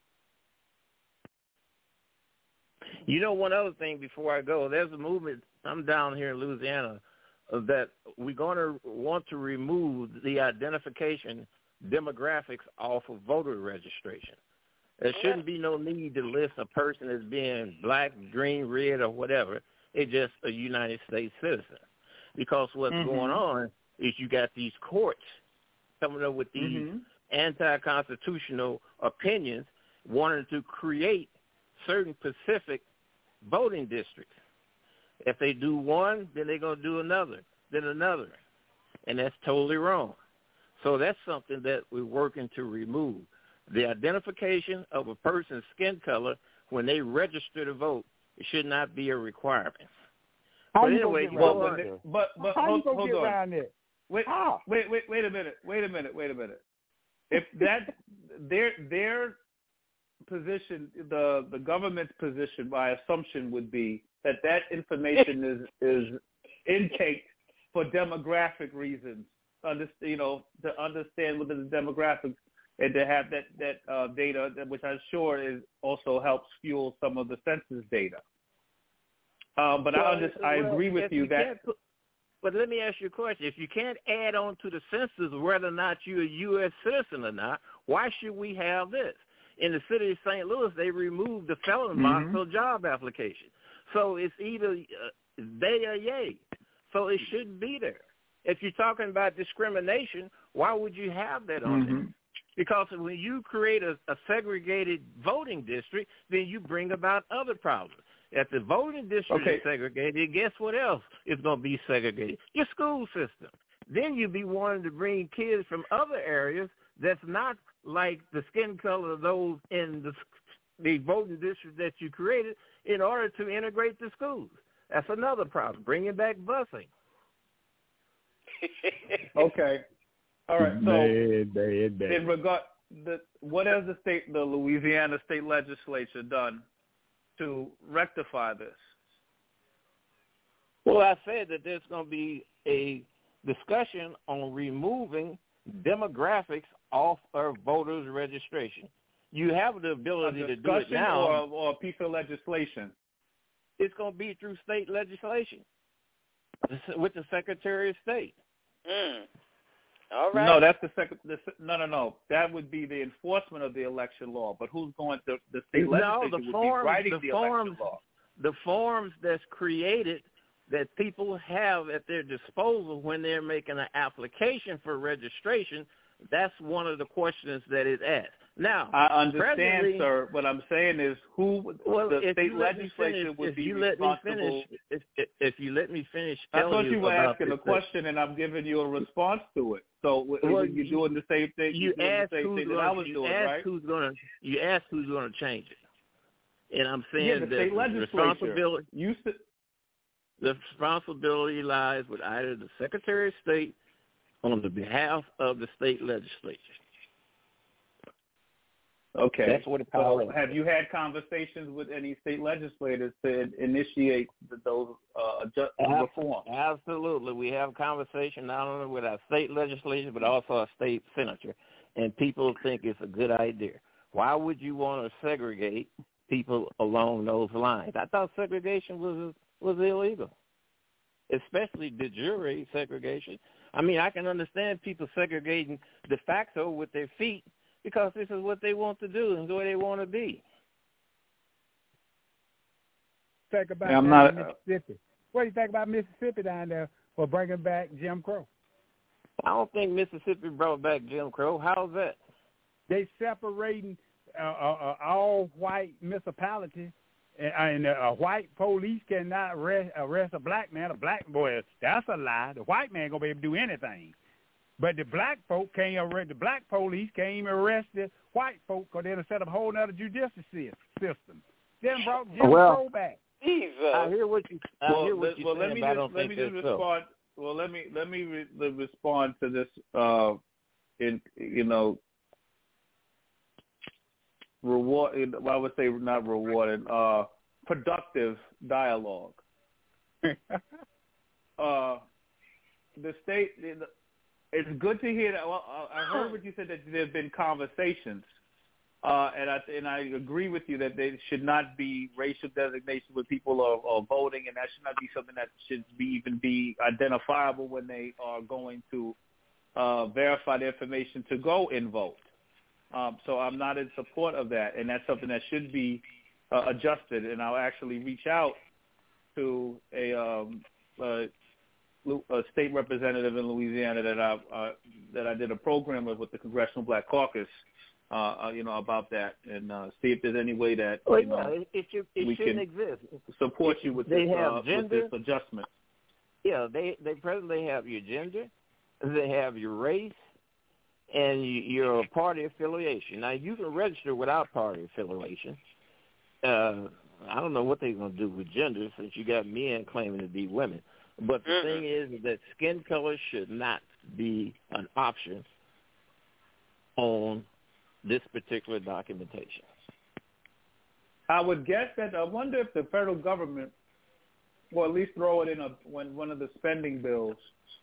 You know, one other thing before I go, there's a movement, I'm down here in Louisiana, uh, that we're going to want to remove the identification demographics off of voter registration. There shouldn't be no need to list a person as being black, green, red, or whatever. It's just a United States citizen. Because what's mm-hmm. going on is you got these courts coming up with these mm-hmm. anti-constitutional opinions wanting to create certain specific voting districts. If they do one, then they're going to do another, then another. And that's totally wrong. So that's something that we're working to remove. The identification of a person's skin color when they register to vote, it should not be a requirement. How but you anyway, get well, around but, but, but How hold, you gonna hold get on. around it? Wait, How? wait, wait, wait a minute. Wait a minute. Wait a minute. Wait a minute. If that their their position, the the government's position, by assumption, would be that that information is is intake for demographic reasons. Understand, you know, to understand within the demographics and to have that that uh, data, which I'm sure is also helps fuel some of the census data. Um, but well, I under, I well, agree with you, you that. Put, but let me ask you a question: if you can't add on to the census whether or not you're a U S citizen or not, why should we have this? In the city of Saint Louis, they removed the felon Mm-hmm. box for job application, so it's either uh, they or yay. So it shouldn't be there. If you're talking about discrimination, why would you have that on Mm-hmm. there? Because when you create a, a segregated voting district, then you bring about other problems. If the voting district Okay. is segregated, guess what else is going to be segregated? Your school system. Then you'd be wanting to bring kids from other areas that's not like the skin color of those in the, the voting district that you created in order to integrate the schools. That's another problem. Bringing back busing. Okay. All right. So Bad, bad, bad. in regard, the what has the state, the Louisiana state legislature done to rectify this? Well, I said that there's going to be a discussion on removing demographics off of voters' registration. You have the ability to do it now. Or, or a piece of legislation? It's going to be through state legislation with the Secretary of State. Mm. All right. No, that's the second. The, no, no, no. That would be the enforcement of the election law. But who's going to the state no, legislature the would forms, be writing the, the forms, election law? The forms that's created that people have at their disposal when they're making an application for registration, that's one of the questions that is asked. Now, I understand, sir. What I'm saying is, who well, the state finish, legislature would if be you let responsible. Me finish, if, if, if you let me finish, I telling thought you, you were about asking a this question, and I'm giving you a response to it. So well, you're doing the same thing. You you're doing asked the same who's thing gonna, that I was you doing, asked right? Who's gonna, you asked who's going to change it, and I'm saying yeah, the that state the legislature. responsibility, You st- the responsibility lies with either the Secretary of State on the behalf of the state legislature. Okay. That's what the power so is. have you had conversations with any state legislators to initiate those uh, adjust- reforms? Absolutely. We have a conversation not only with our state legislature but also our state senator, and people think it's a good idea. Why would you want to segregate people along those lines? I thought segregation was was illegal, especially de jure segregation. I mean, I can understand people segregating de facto with their feet, because this is what they want to do and the way they want to be. Think about yeah, I'm down not, in Mississippi. What do you think about Mississippi down there for bringing back Jim Crow? I don't think Mississippi brought back Jim Crow. How's that? They separating uh, uh, uh, all white municipalities, and, and uh, a white police cannot arrest, arrest a black man. A black boy, that's a lie. The white man gonna be able to do anything. But the black folk can't arrest, the black police can't even arrest the white folk because they'll set up a whole other judicial system. Then brought Jim well, Crow back. Jesus. I hear what you. I well, hear what well, you're let saying, me but I just, don't let think me just that's respond. so. Well, let me let me re- respond to this. Uh, in you know, reward. I would say not rewarding. Uh, productive dialogue. uh, the state. It's good to hear that. Well, I heard what you said, that there have been conversations. Uh, and I and I agree with you that there should not be racial designation when people are, are voting, and that should not be something that should be even be identifiable when they are going to uh, verify the information to go and vote. Um, so I'm not in support of that, and that's something that should be uh, adjusted. And I'll actually reach out to a, um, a, a state representative in Louisiana that I uh, that I did a program with with the Congressional Black Caucus. Uh, uh, you know, about that, and uh, see if there's any way that well, you know, yeah, it, should, it we shouldn't can exist. support if you with they this, have uh, gender, with this adjustment. Yeah, they they presently have your gender, they have your race, and you, your party affiliation. Now you can register without party affiliation. Uh, I don't know what they're going to do with gender since you got men claiming to be women. But the mm-hmm. thing is that skin color should not be an option on this particular documentation. I would guess that I wonder if the federal government will at least throw it in a when one of the spending bills,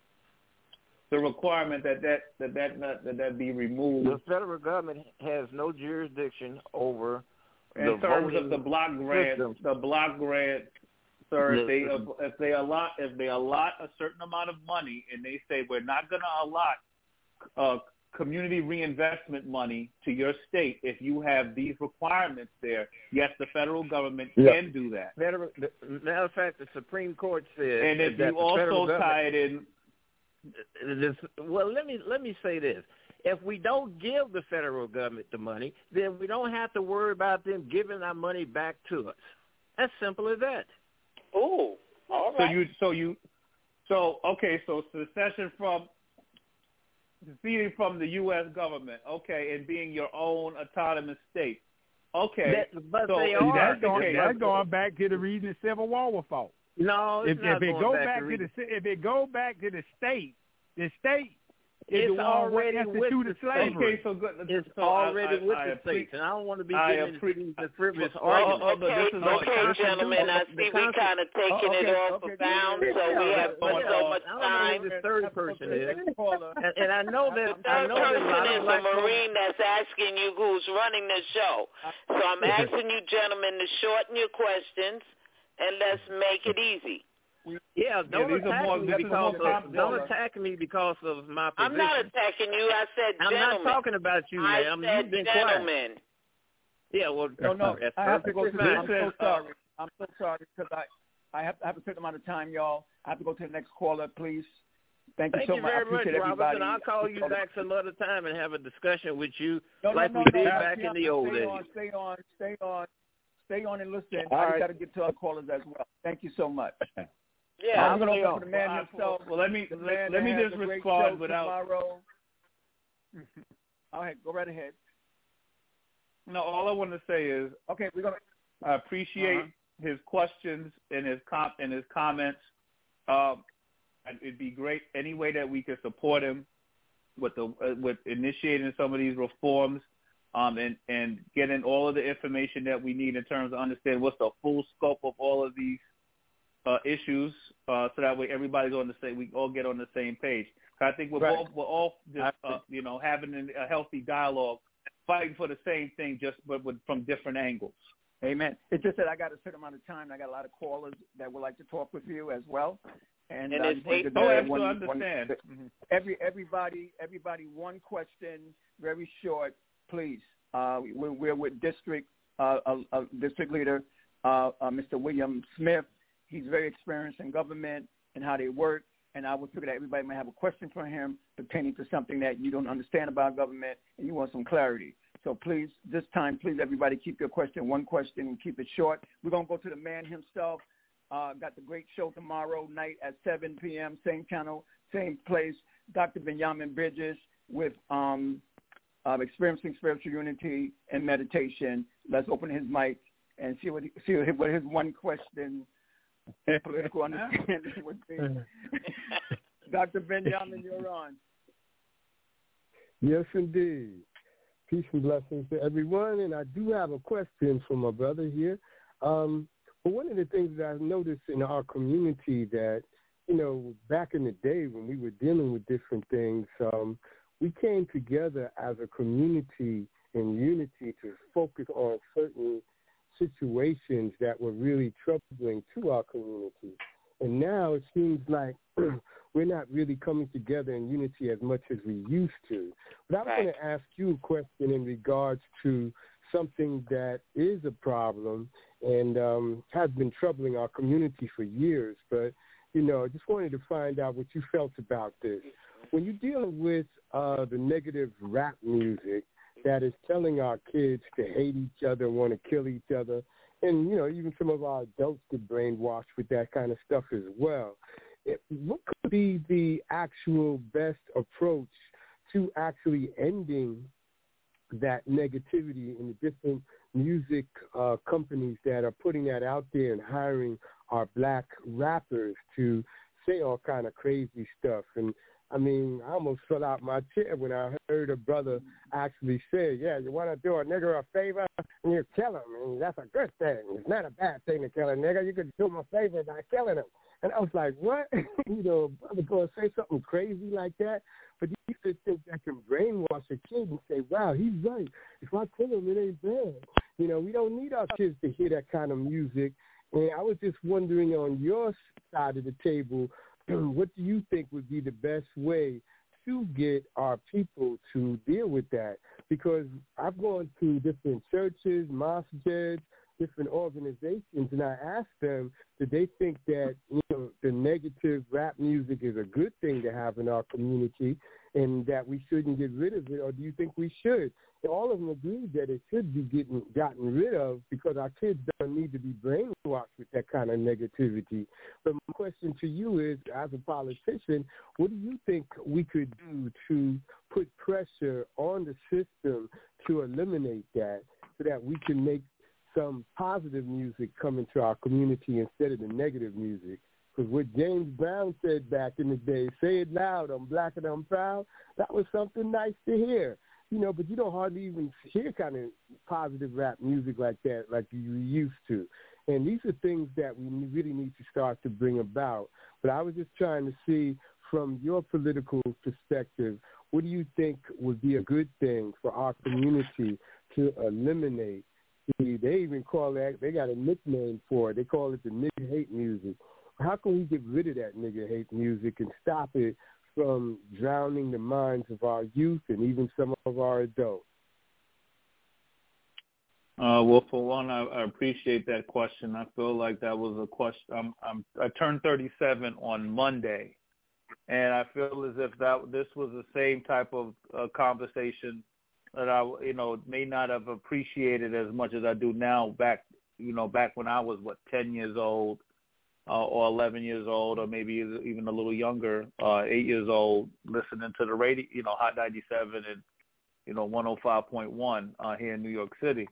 the requirement that that that that that, that, that be removed. The federal government has no jurisdiction over in the terms of the block grant. system. The block grant, sir. If they if they allot if they allot a certain amount of money and they say we're not going to allot Uh, community reinvestment money to your state if you have these requirements there, yes, the federal government yeah. can do that. Matter, matter of fact, the Supreme Court said, and if that you also tie it in, this, well, let me let me say this: if we don't give the federal government the money, then we don't have to worry about them giving our money back to us. As simple as that. Oh, all right. So you, so you, so okay, so secession from. Seceding from the U S government, okay, and being your own autonomous state, okay. That, but so they are. That's going, that's going back to the reason the Civil War was fought. No, it's if, not if it going go back, back to, to the if it go back to the state, the state is it's the one already who with instituted the slavery. Okay, so good. It's so already I, with I, the states, and I don't want to be I getting into the frivolous well, argument. oh, but okay, this is okay, this gentlemen. Is, I see we kind of taking oh, okay, it off okay, of bounds, okay, so yeah, we have yeah, so, yeah. so much I don't time. know who the third person is, and, and I know that The I third know that a person lot is of a black Marine that's asking you who's running the show. So I'm asking you, gentlemen, to shorten your questions and let's make it easy. Yeah, don't yeah, attack more, me because of don't attack me because of my position. I'm not attacking you. I said I'm gentlemen. not talking about you, I ma'am. said You've been gentlemen. quiet. Yeah, well, no, no. that's I have to go to. perfectly I'm fine. so sorry. I'm so sorry because I, I have, I have a certain amount of time, y'all. I have to go to the next caller, please. Thank you Thank so you much. very I appreciate much, everybody. Robinson. I'll call you back some other time and have a discussion with you no, like no, no, we no, did no, back no, in the no, old stay days. On, stay on, stay on, stay on and listen. All I right. just got to get to our callers as well. Thank you so much. Yeah, I'm going to open for the man well, himself. Well, let me the let, man let me that just has a great respond show without. Tomorrow. All right, go right ahead. No, all I want to say is okay. We're gonna. I appreciate uh-huh. his questions and his com- and his comments. Um, it'd be great any way that we could support him with the uh, with initiating some of these reforms, um, and and getting all of the information that we need in terms of understanding what's the full scope of all of these uh, issues, uh, so that way everybody's on the same. We all get on the same page. I think we're Right. both we're all just uh, you know having a healthy dialogue, fighting for the same thing, just but with, from different angles. Amen. It's just that I got a certain amount of time. And I got a lot of callers that would like to talk with you as well. And, And I it's just wanted eight- to Oh, know absolutely one- understand. one- Mhm. every everybody everybody one question, very short, please. Uh, we're, we're with district uh, uh, uh, district leader uh, uh, Mister William Smith. He's very experienced in government and how they work. And I would figure that everybody might have a question for him pertaining to something that you don't understand about government and you want some clarity. So please, this time, please, everybody, keep your question one question and keep it short. We're going to go to the man himself. Uh, got the great show tomorrow night at seven p.m., same channel, same place. Doctor Benjamin Bridges with um, uh, Experiencing Spiritual Unity and Meditation. Let's open his mic and see what he, see what his one question political understanding would be. Doctor Benjamin, you're on. Yes, indeed. Peace and blessings to everyone. And I do have a question for my brother here. Um, but one of the things that I've noticed in our community that, you know, back in the day when we were dealing with different things, um, we came together as a community and unity to focus on certain situations that were really troubling to our community. And now it seems like we're not really coming together in unity as much as we used to. But I was going to ask you a question in regards to something that is a problem and um, has been troubling our community for years. But, you know, I just wanted to find out what you felt about this. When you're dealing with uh, the negative rap music that is telling our kids to hate each other, want to kill each other, and, you know, even some of our adults get brainwashed with that kind of stuff as well, it, what could be the actual best approach to actually ending that negativity in the different music uh, companies that are putting that out there and hiring our black rappers to say all kind of crazy stuff? And I mean, I almost fell out my chair when I heard a brother actually say, yeah, you want to do a nigger a favor and you kill him. And that's a good thing. It's not a bad thing to kill a nigger. You could do him a favor by killing him. And I was like, what? you know, brother going to say something crazy like that? But you used to think that can brainwash a kid and say, wow, he's right. If I kill him, it ain't bad. You know, we don't need our kids to hear that kind of music. And I was just wondering on your side of the table, what do you think would be the best way to get our people to deal with that? Because I've gone to different churches, masjids, different organizations, and I asked them, did they think that, you know, the negative rap music is a good thing to have in our community and that we shouldn't get rid of it, or do you think we should? And all of them agreed that it should be getting gotten rid of because our kids don't need to be brainwashed with that kind of negativity. But my question to you is, as a politician, what do you think we could do to put pressure on the system to eliminate that so that we can make some positive music come into our community instead of the negative music? Because what James Brown said back in the day, say it loud, I'm black and I'm proud, that was something nice to hear. You know, but you don't hardly even hear kind of positive rap music like that like you used to. And these are things that we really need to start to bring about. But I was just trying to see, from your political perspective, what do you think would be a good thing for our community to eliminate? They even call that, they got a nickname for it. They call it the nigger hate music. How can we get rid of that nigger hate music and stop it from drowning the minds of our youth and even some of our adults? Uh, well, for one, I, I appreciate that question. I feel like that was a question. I'm, I'm, I turned thirty-seven on Monday, and I feel as if that this was the same type of uh, conversation that I, you know, may not have appreciated as much as I do now. Back, you know, back when I was what ten years old. Uh, or eleven years old, or maybe even a little younger, uh, eight years old, listening to the radio, you know, Hot ninety-seven and, you know, one oh five point one uh, here in New York City.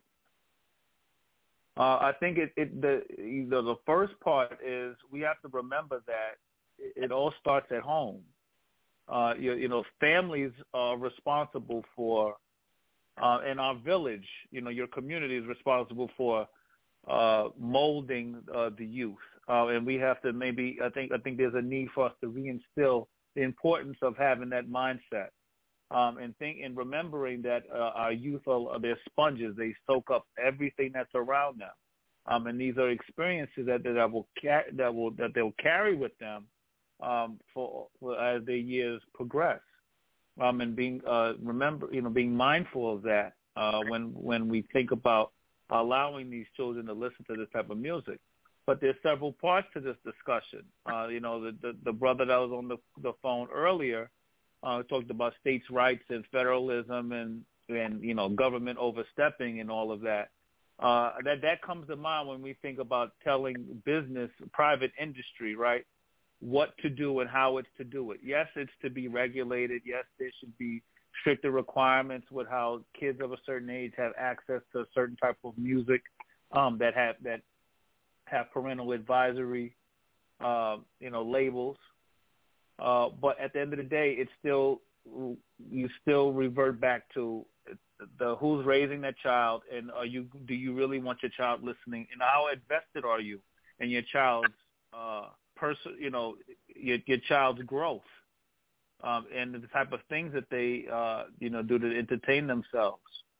Uh, I think it, it the you know, the first part is we have to remember that it, it all starts at home. Uh, you, you know, families are responsible for, uh, in our village, you know, your community is responsible for uh, molding uh, the youth. Uh, and we have to maybe, I think I think there's a need for us to reinstill the importance of having that mindset um, and think and remembering that uh, our youth are they're sponges. They soak up everything that's around them, um, and these are experiences that that will ca- that will that they'll carry with them um, for, for as their years progress. Um, and being uh, remember, you know, being mindful of that uh, when when we think about allowing these children to listen to this type of music. But there's several parts to this discussion. Uh, you know, the, the, the brother that was on the, the phone earlier uh, talked about states' rights and federalism and, and, you know, government overstepping and all of that. Uh, that that comes to mind when we think about telling business, private industry, right, what to do and how it's to do it. Yes, it's to be regulated. Yes, there should be stricter requirements with how kids of a certain age have access to a certain type of music um, that have that. have parental advisory, uh, you know, labels. Uh, but at the end of the day, it's still, you still revert back to the who's raising that child, and are you, do you really want your child listening, and how invested are you in your child's, uh, person, you know, your, your child's growth, um, and the type of things that they, uh, you know, do to entertain themselves.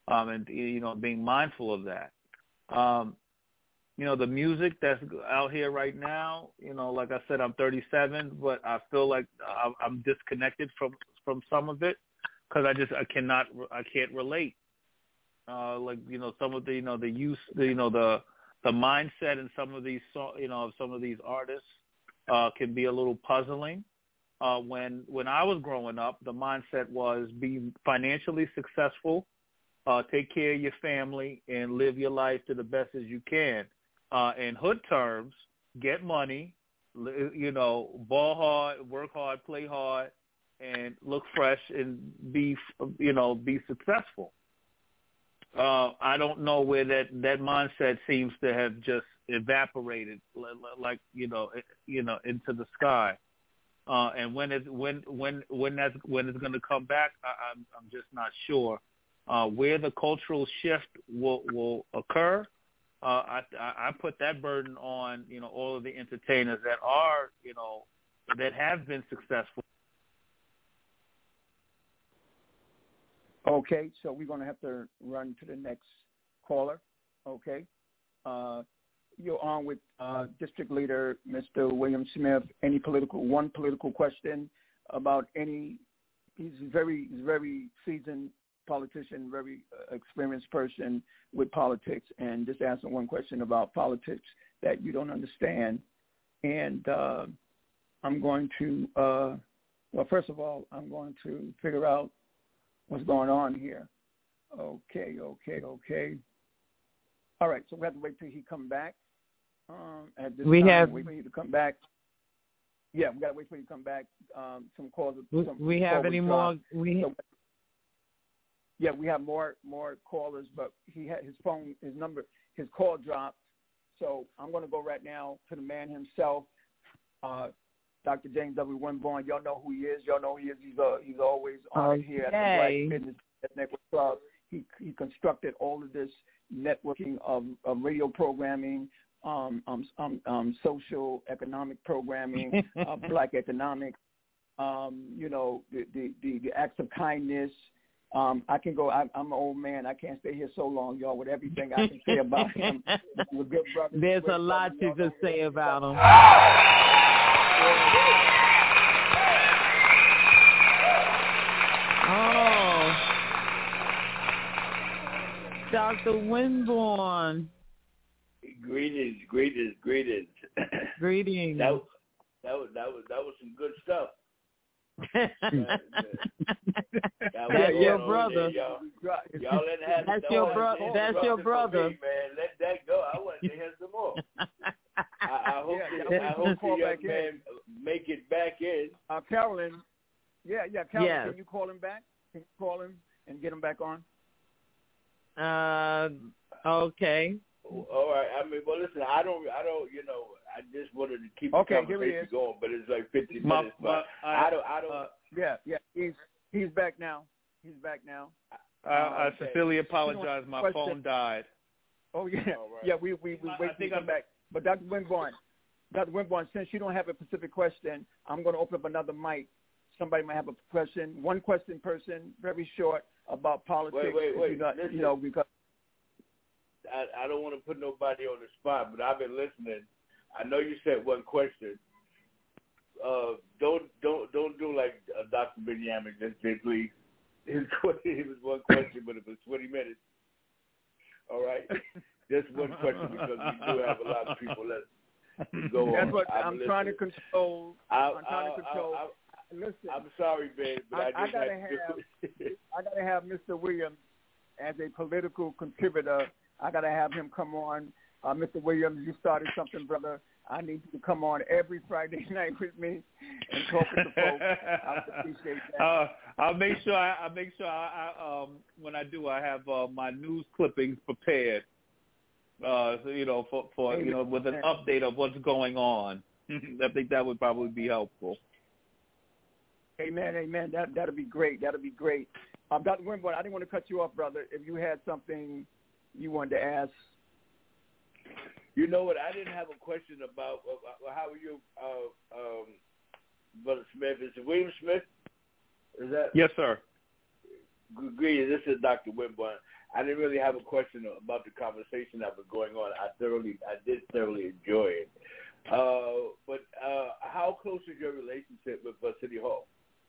um, and you know, being mindful of that. Um, you know, the music that's out here right now. You know, like I said, I'm thirty-seven, but I feel like I'm disconnected from from some of it because I just I cannot I can't relate. Uh, like you know, some of the you know the use the, you know the the mindset in some of these you know of some of these artists uh, can be a little puzzling. Uh, when when I was growing up, the mindset was be financially successful, uh, take care of your family, and live your life to the best as you can. Uh, in hood terms, get money, you know, ball hard, work hard, play hard, and look fresh and be, you know, be successful. Uh, I don't know where that, that mindset seems to have just evaporated, like you know, you know, into the sky. Uh, and when it when when when that's when it's going to come back, I, I'm I'm just not sure. Uh, where the cultural shift will will occur, uh, I I put that burden on you know all of the entertainers that are you know that have been successful. Okay, so we're going to have to run to the next caller. Okay. Uh, You're on with uh, District Leader Mister William Smith. Any political, one political question about any. He's a very, he's a very seasoned politician, very uh, experienced person with politics, and just asking one question about politics that you don't understand. And uh, I'm going to, uh, well, first of all, I'm going to figure out what's going on here. Okay, okay, okay. All right, so we have to wait till he come back. Um, at this we time, have. wait for you to come back. Yeah, we got to wait for you to come back. Um, some calls. Some we have any more? We. So, yeah, we have more more callers, but he had his phone, his number, his call dropped. So I'm going to go right now to the man himself, uh, Doctor James W. Winborn. Y'all know who he is. Y'all know who he is. He's uh, he's always on okay. here at the Black Business Network Club. He he constructed all of this networking of, of radio programming, um, um, um, um, social economic programming, uh, black economics, um, you know, the, the, the, the acts of kindness. Um, I can go. I, I'm an old man. I can't stay here so long, y'all, with everything I can say about him. He's a good brother. There's a lot you can say about him. Oh, Doctor Winborn. Greetings, greetings, greetings. Greetings. That was, that was that was that was some good stuff. that, that That's your brother. There, y'all. Y'all let have That's your brother. That's your brother. Me, man, let that go. I want to hear some more. I, I hope yeah, I hope the young man in. make it back in. Uh, Carolyn, yeah, yeah, Carolyn, yes. Can you call him back? Can you call him and get him back on? Uh, okay. All right. I mean, well, listen. I don't. I don't. You know. I just wanted to keep okay, the conversation going, but it's like fifty my, minutes. But my, I, I don't. I don't. Uh, yeah, yeah. He's he's back now. He's back now. I, I okay. sincerely apologize. My question. phone died. Oh yeah, All right. yeah. We we we wait till you come back. But Doctor Winborn, Doctor Winborn, since you don't have a specific question, I'm going to open up another mic. Somebody might have a question. One question, person, very short, about politics. Wait, wait, wait. You, got, Listen, you know, because I, I don't want to put nobody on the spot, but I've been listening. I know you said one question. Uh, don't don't don't do like uh, Doctor Benjamin just did, please. His question, it was one question, but it was twenty minutes. All right, just one question because we do have a lot of people that go That's on. what I'm, I'm trying to control. I'll, I'm trying I'll, to control. I'll, I'll, Listen, I'm sorry, Ben, but I, I, I just I gotta have, have I gotta have Mister Williams as a political contributor. I gotta have him come on. Uh, Mister Williams, you started something, brother. I need you to come on every Friday night with me and talk with the folks. I appreciate that. Uh, I'll make sure. I, I'll make sure. I, I, um, when I do, I have uh, my news clippings prepared. Uh, so, you know, for, for you know, with an update of what's going on. I think that would probably be helpful. Amen, amen. That that'll be great. That'll be great. Um, Doctor Winborn, I didn't want to cut you off, brother. If you had something you wanted to ask. You know what? I didn't have a question about uh, how are you, uh, um, Brother Smith? Is it William Smith? Is that? Yes, sir. Good. This is Doctor Winborn. I didn't really have a question about the conversation that was going on. I thoroughly, I did thoroughly enjoy it. Uh, but uh, how close is your relationship with uh, City Hall?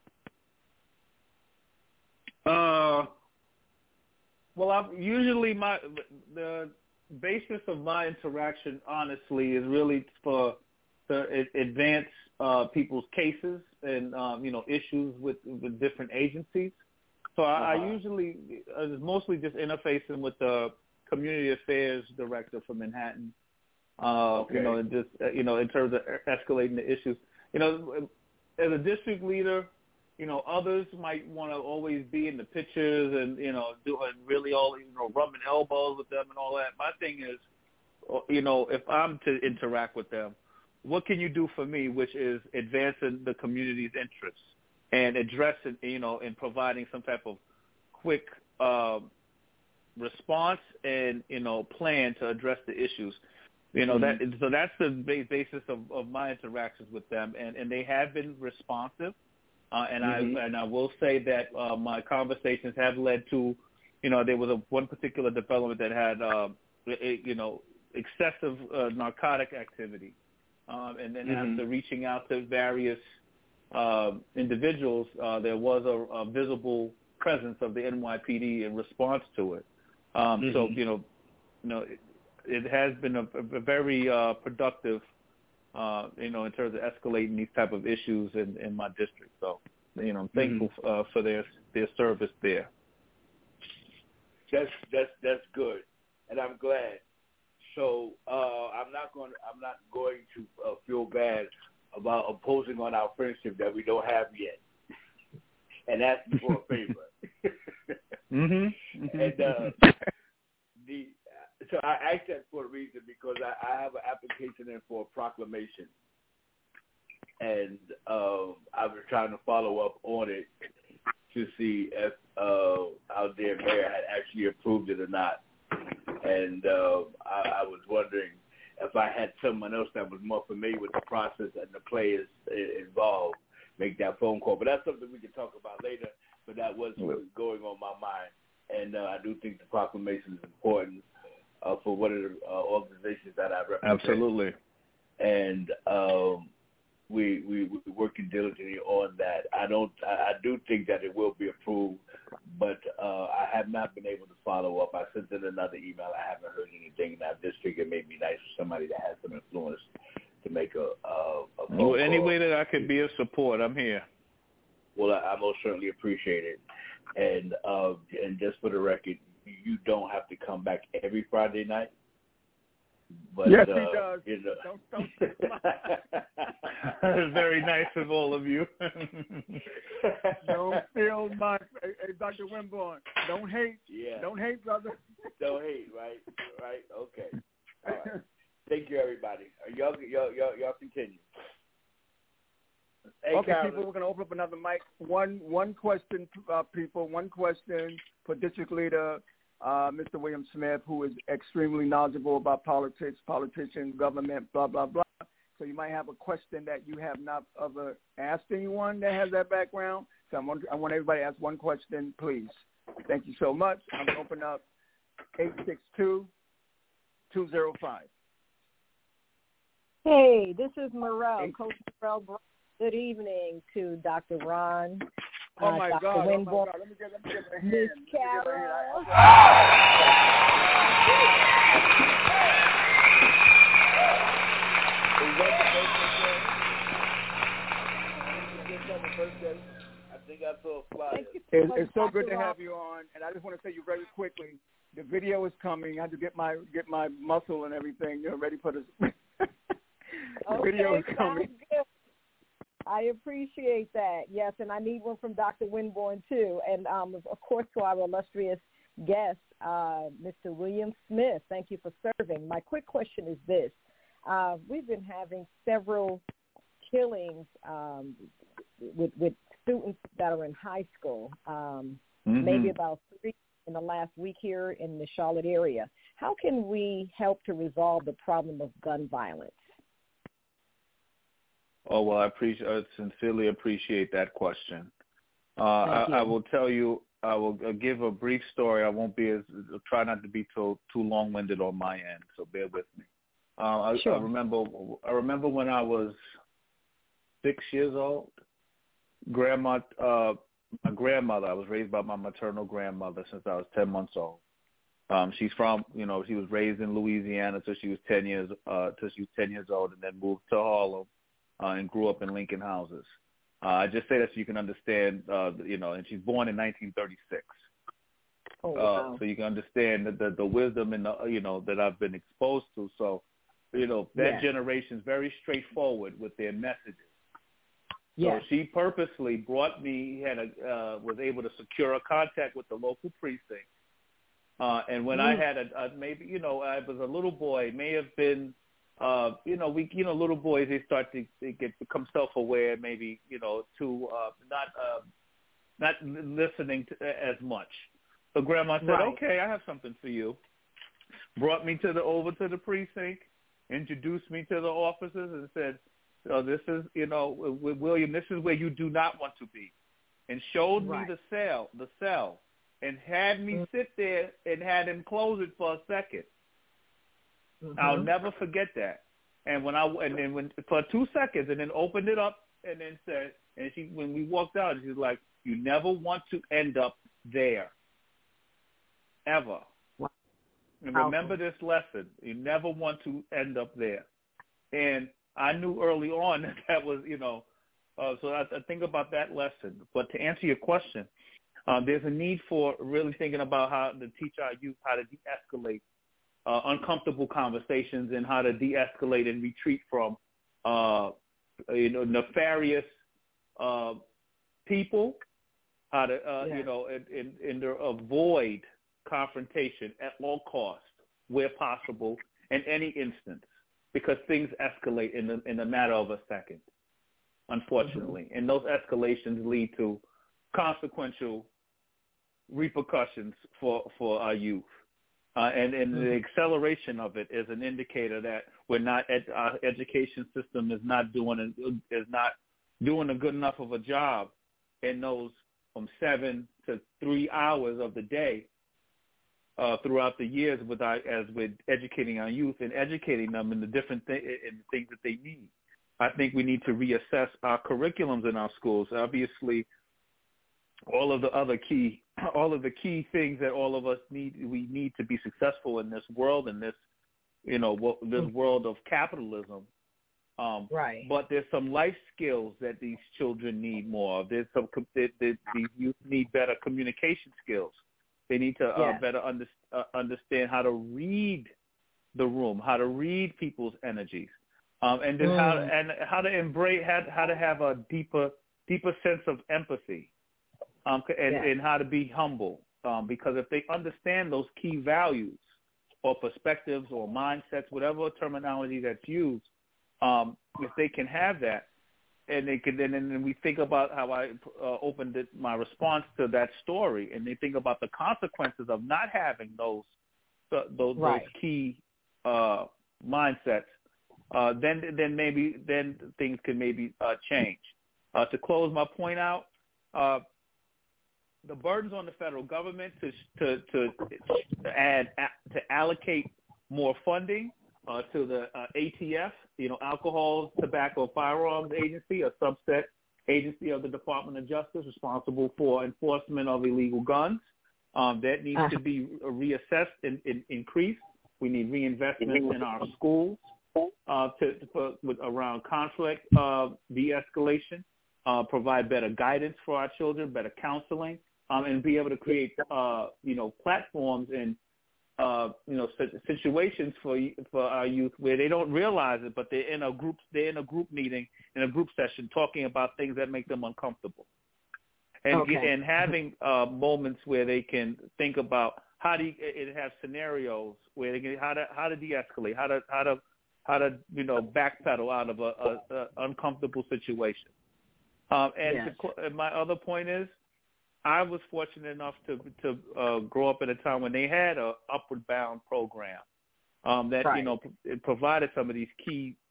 Uh, well, I've, usually my the basis of my interaction, honestly, is really for to advance uh, people's cases and um, you know issues with, with different agencies. So I, uh-huh. I usually uh, is mostly just interfacing with the community affairs director for Manhattan. Uh, okay. You know, and just uh, you know, in terms of escalating the issues. You know, as a district leader, you know, others might want to always be in the pictures and you know, doing really all you know, rubbing elbows with them and all that. My thing is, you know, if I'm to interact with them, what can you do for me, which is advancing the community's interests and addressing, you know, and providing some type of quick uh, response and, you know, plan to address the issues. You know, mm-hmm. that so that's the basis of, of my interactions with them, and, and they have been responsive. Uh, and mm-hmm. I and I will say that uh, my conversations have led to, you know, there was a one particular development that had, uh, a, you know, excessive uh, narcotic activity. Um, and then mm-hmm. after reaching out to various uh, individuals, uh, there was a, a visible presence of the N Y P D in response to it. Um, mm-hmm. So, you know, you know, it, it has been a, a very uh, productive, uh, you know, in terms of escalating these type of issues in, in my district. So, you know, I'm thankful mm-hmm. uh, for their their service there. That's that's that's good, and I'm glad. So uh, I'm not going. I'm not going to uh, feel bad about opposing on our friendship that we don't have yet, and asking for a favor. mm-hmm. And uh, the so I asked that for a reason because I, I have an application in for a proclamation, and uh, I was trying to follow up on it to see if uh, our dear mayor had actually approved it or not. And uh, I, I was wondering if I had someone else that was more familiar with the process and the players involved, make that phone call. But that's something we can talk about later. But that was what was going on my mind. And uh, I do think the proclamation is important uh, for one of the uh, organizations that I represent. Absolutely. And um, we, we we're working diligently on that. I don't. I, I do think that it will be approved, but uh, I have not been able to follow up. I sent in another email. I haven't heard anything, and I just figured it may be nice for somebody that has some influence to make a, a, a phone well, any call. way that I could be of support, I'm here. Well, I, I most certainly appreciate it, and uh, and just for the record, you don't have to come back every Friday night. But, yes, uh, he does. You know. Don't, don't. Very nice of all of you. Don't feel my, hey, hey, Doctor Winborn. Don't hate. Yeah. Don't hate, brother. Don't hate, right? Right. Okay. All right. Thank you, everybody. Y'all, y'all, y'all, y'all continue. Hey, okay, Carolyn. people, we're gonna open up another mic. One, one question, uh, people. One question for District Leader. Uh, Mister William Smith, who is extremely knowledgeable about politics, politicians, government, blah, blah, blah. So you might have a question that you have not ever asked anyone that has that background. So I want, I want everybody to ask one question, please. Thank you so much. I'm going to open up eight six two, two zero five. Hey, this is Morel, Coach Morel. Good evening to Doctor Ron. Oh, my uh, God. Winborn, Oh, my God. Let me get, let me get my hand. Miss Let me get my Carol. hand. I, I think I saw a flyer. It's, it's so good to have you on, and I just want to say you very quickly, the video is coming. I had to get my get my muscle and everything, you know, ready for this. the okay, video is coming. Good. I appreciate that. Yes, and I need one from Doctor Winborn, too. And, um, of course, to our illustrious guest, uh, Mister William Smith, thank you for serving. My quick question is this. Uh, we've been having several killings um, with, with students that are in high school, um, mm-hmm. maybe about three in the last week here in the Charlotte area. How can we help to resolve the problem of gun violence? Oh, well, I, appreciate, I sincerely appreciate that question. Uh, I, I will tell you, I will uh, give a brief story. I won't be as try not to be too too long-winded on my end, so bear with me. Uh, I, sure. I remember I remember when I was six years old. Grandma, uh, my grandmother. I was raised by my maternal grandmother since I was ten months old. Um, she's from, you know, she was raised in Louisiana till she was ten years, uh, till she was ten years old, and then moved to Harlem uh, and grew up in Lincoln houses. Uh, I just say that so you can understand, uh, you know, and she's born in nineteen thirty-six. Oh, wow. uh, so you can understand the, the the wisdom and the, you know, that I've been exposed to. So, you know, that yes. generation's very straightforward with their messages. Yes. So she purposely brought me, had a, uh, was able to secure a contact with the local precinct. Uh, and when mm. I had a, a maybe, you know, I was a little boy, may have been, uh, you know, we, you know, little boys, they start to they get become self-aware, maybe, you know, to uh, not uh, not listening to, uh, as much. So Grandma said, right. okay, I have something for you. Brought me to the over to the precinct, introduced me to the officers, and said, so this is, you know, William, this is where you do not want to be, and showed right. me the cell, the cell. And had me sit there and had him close it for a second. Mm-hmm. I'll never forget that. And when I and then when for two seconds, and then opened it up, and then said, and she when we walked out, she's like, "You never want to end up there, ever." Wow. And remember this lesson: you never want to end up there. And I knew early on that that was, you know, uh, so I, I think about that lesson. But to answer your question. Um, there's a need for really thinking about how to teach our youth how to de-escalate uh, uncomfortable conversations and how to de-escalate and retreat from, uh, you know, nefarious uh, people, how to, uh, yeah. you know, and, and, and to avoid confrontation at all costs where possible in any instance, because things escalate in the, in a matter of a second, unfortunately. Mm-hmm. And those escalations lead to consequential repercussions for, for our youth. Uh, and and mm-hmm. the acceleration of it is an indicator that we're not, ed, our education system is not doing is not doing a good enough of a job in those from seven to three hours of the day uh, throughout the years with our, as we're educating our youth and educating them in the different th- in the things that they need. I think we need to reassess our curriculums in our schools. Obviously, all of the other key, all of the key things that all of us need, we need to be successful in this world, in this, you know, this world of capitalism. Um, right. But there's some life skills that these children need more of. There's some, they, they, these youth need better communication skills. They need to uh, yes. better under, uh, understand how to read the room, how to read people's energies, um, and then mm. how and how to embrace, how, how to have a deeper, deeper sense of empathy. Um, and, yeah. and how to be humble, um, because if they understand those key values or perspectives or mindsets, whatever terminology that's used, um, if they can have that, and they can, then and then we think about how I uh, opened it, my response to that story, and they think about the consequences of not having those uh, those, right. those key uh, mindsets, uh, then then maybe then things can maybe uh, change. Uh, to close my point out. Uh, The burden's on the federal government to to to, to add to allocate more funding uh, to the uh, A T F, you know, Alcohol, Tobacco, Firearms Agency, a subset agency of the Department of Justice responsible for enforcement of illegal guns. Um, that needs uh-huh. to be reassessed and, and increased. We need reinvestment in our schools uh, to, to put with, around conflict uh, de-escalation, uh, provide better guidance for our children, better counseling. Um, and be able to create, uh, you know, platforms and, uh, you know, situations for for our youth where they don't realize it, but they're in a group, they're in a group meeting, in a group session, talking about things that make them uncomfortable, and okay. and having uh, moments where they can think about how do you, it have scenarios where they can how to how to de-escalate, how to how to how to you know backpedal out of a, a, a uncomfortable situation. Um, and yes. to, my other point is. I was fortunate enough to to uh, grow up at a time when they had a Upward Bound program um, that right. you know it provided some of these key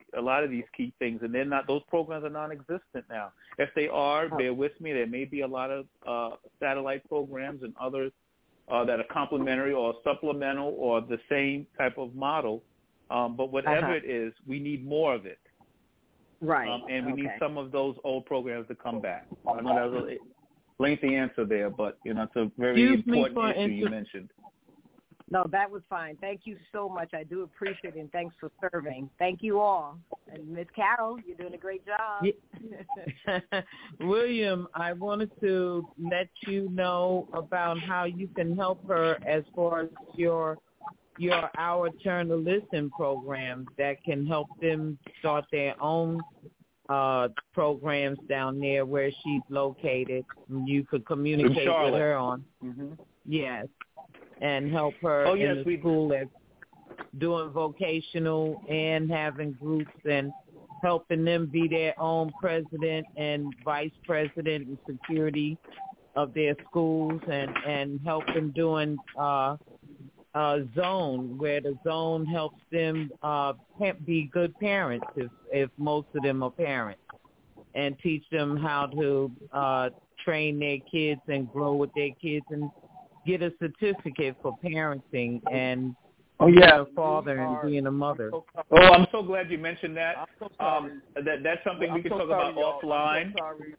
a lot of these key things, and they're not. Those programs are non-existent now. If they are, bear with me. There may be a lot of uh, satellite programs and others uh, that are complementary or supplemental or the same type of model. Um, but whatever uh-huh. it is, we need more of it. Right. Um, and we okay. need some of those old programs to come back. I know that was a lengthy answer there, but you know it's a very Excuse important issue inter- you mentioned. No, that was fine. Thank you so much. I do appreciate it, and thanks for serving. Thank you all. And Miz Carol, you're doing a great job. Yeah. William, I wanted to let you know about how you can help her as far as your your Our Turn to Listen program that can help them start their own uh, programs down there where she's located. You could communicate with her on. Mm-hmm. Yes. And help her oh, in yes, the we... school as doing vocational and having groups and helping them be their own president and vice president and security of their schools and, and helping doing uh, uh, zone where the zone helps them uh, be good parents if, if most of them are parents and teach them how to uh, train their kids and grow with their kids and get a certificate for parenting and oh, yeah. being a father and being a mother. Oh, I'm so glad you mentioned that. So um, that that's something I'm we can so talk sorry, about y'all. offline. I'm so sorry.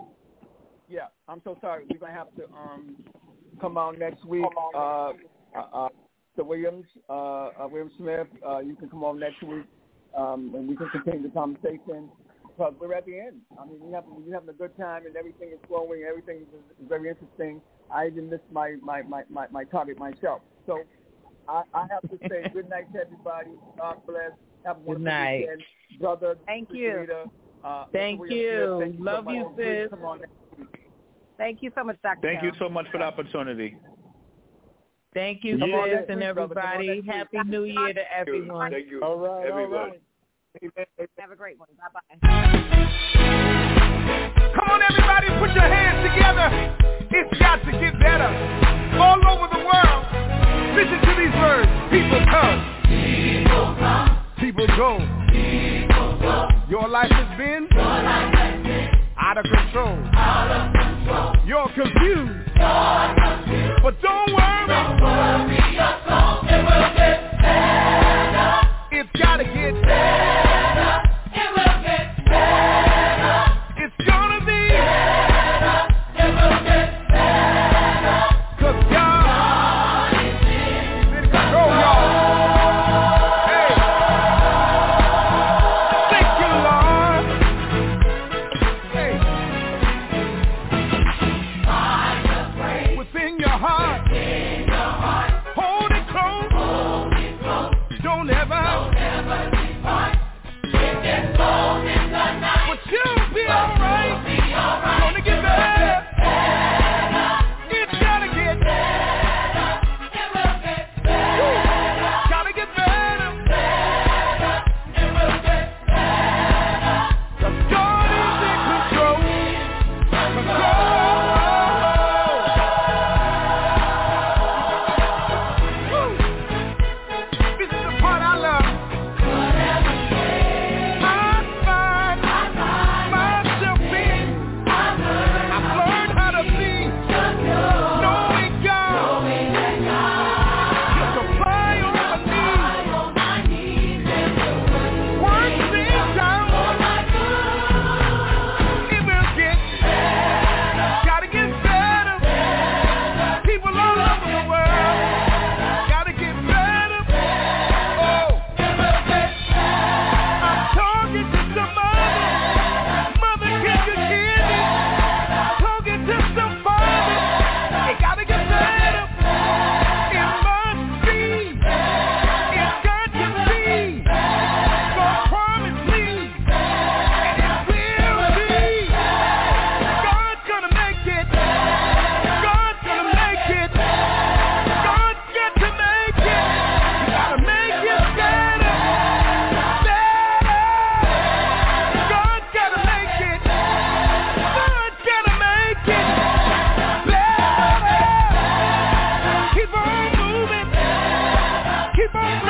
Yeah, I'm so sorry. We're gonna have to um, come out next week. Uh, uh, the Williams, uh, uh, William Smith, uh, you can come on next week, um, and we can continue the conversation. Because we're at the end. I mean, we have we're having a good time, and everything is flowing. Everything is, is very interesting. I even missed my, my, my, my, my target myself. So I, I have to say good night to everybody. God bless. Have a wonderful night. weekend. Brother, thank you. Uh, thank, you. thank you. Love so you, sis. Come on next week. Thank you so much, Doctor Thank Carol. you so much for the opportunity. Thank you, Yeah. sis, and everybody. Happy New Year to everyone. Thank you. All right, everyone. all right. Have a great one. Bye-bye. Come on, everybody, put your hands together. It's got to get better. All over the world. Listen to these words. People come. People come. People go. People go. Your life has been, Your life has been out of control. Out of control. You're confused. You're confused. But don't worry. Don't worry your soul. It will get better. It's got to get better. It will get better. It's gonna be better. It will get better. Cause God, God is in control, y'all. Hey. Thank you, Lord. Hey. Find the praise within your heart. Within your heart. Hold it close. Hold it close. Don't ever, Don't ever depart. It gets cold in the night. But you'll be alright. You'll be alright. Gonna get better. Better. It's gotta get better. It will get better. Gotta get better. Better. It will get better. The God is in control. Control. Woo. This is the part I love. Whatever shade I find, I find myself in, I've learned, I've learned how to be just knowing God, knowing that God will supply all my needs. Work things out for my good. It will get better. Gotta get better. People all over the world. Gotta get better. Oh, it will get better. I'm talking to somebody. Mother, can you hear me? Talking to somebody. It gotta get better. It must be. It's got to be. God promised me. And it will be. God's gonna make it. God's gonna make it. God's got to make it. You gotta make it better. Better. God's gotta make it. God's gotta make it better. Keep on moving. Keep on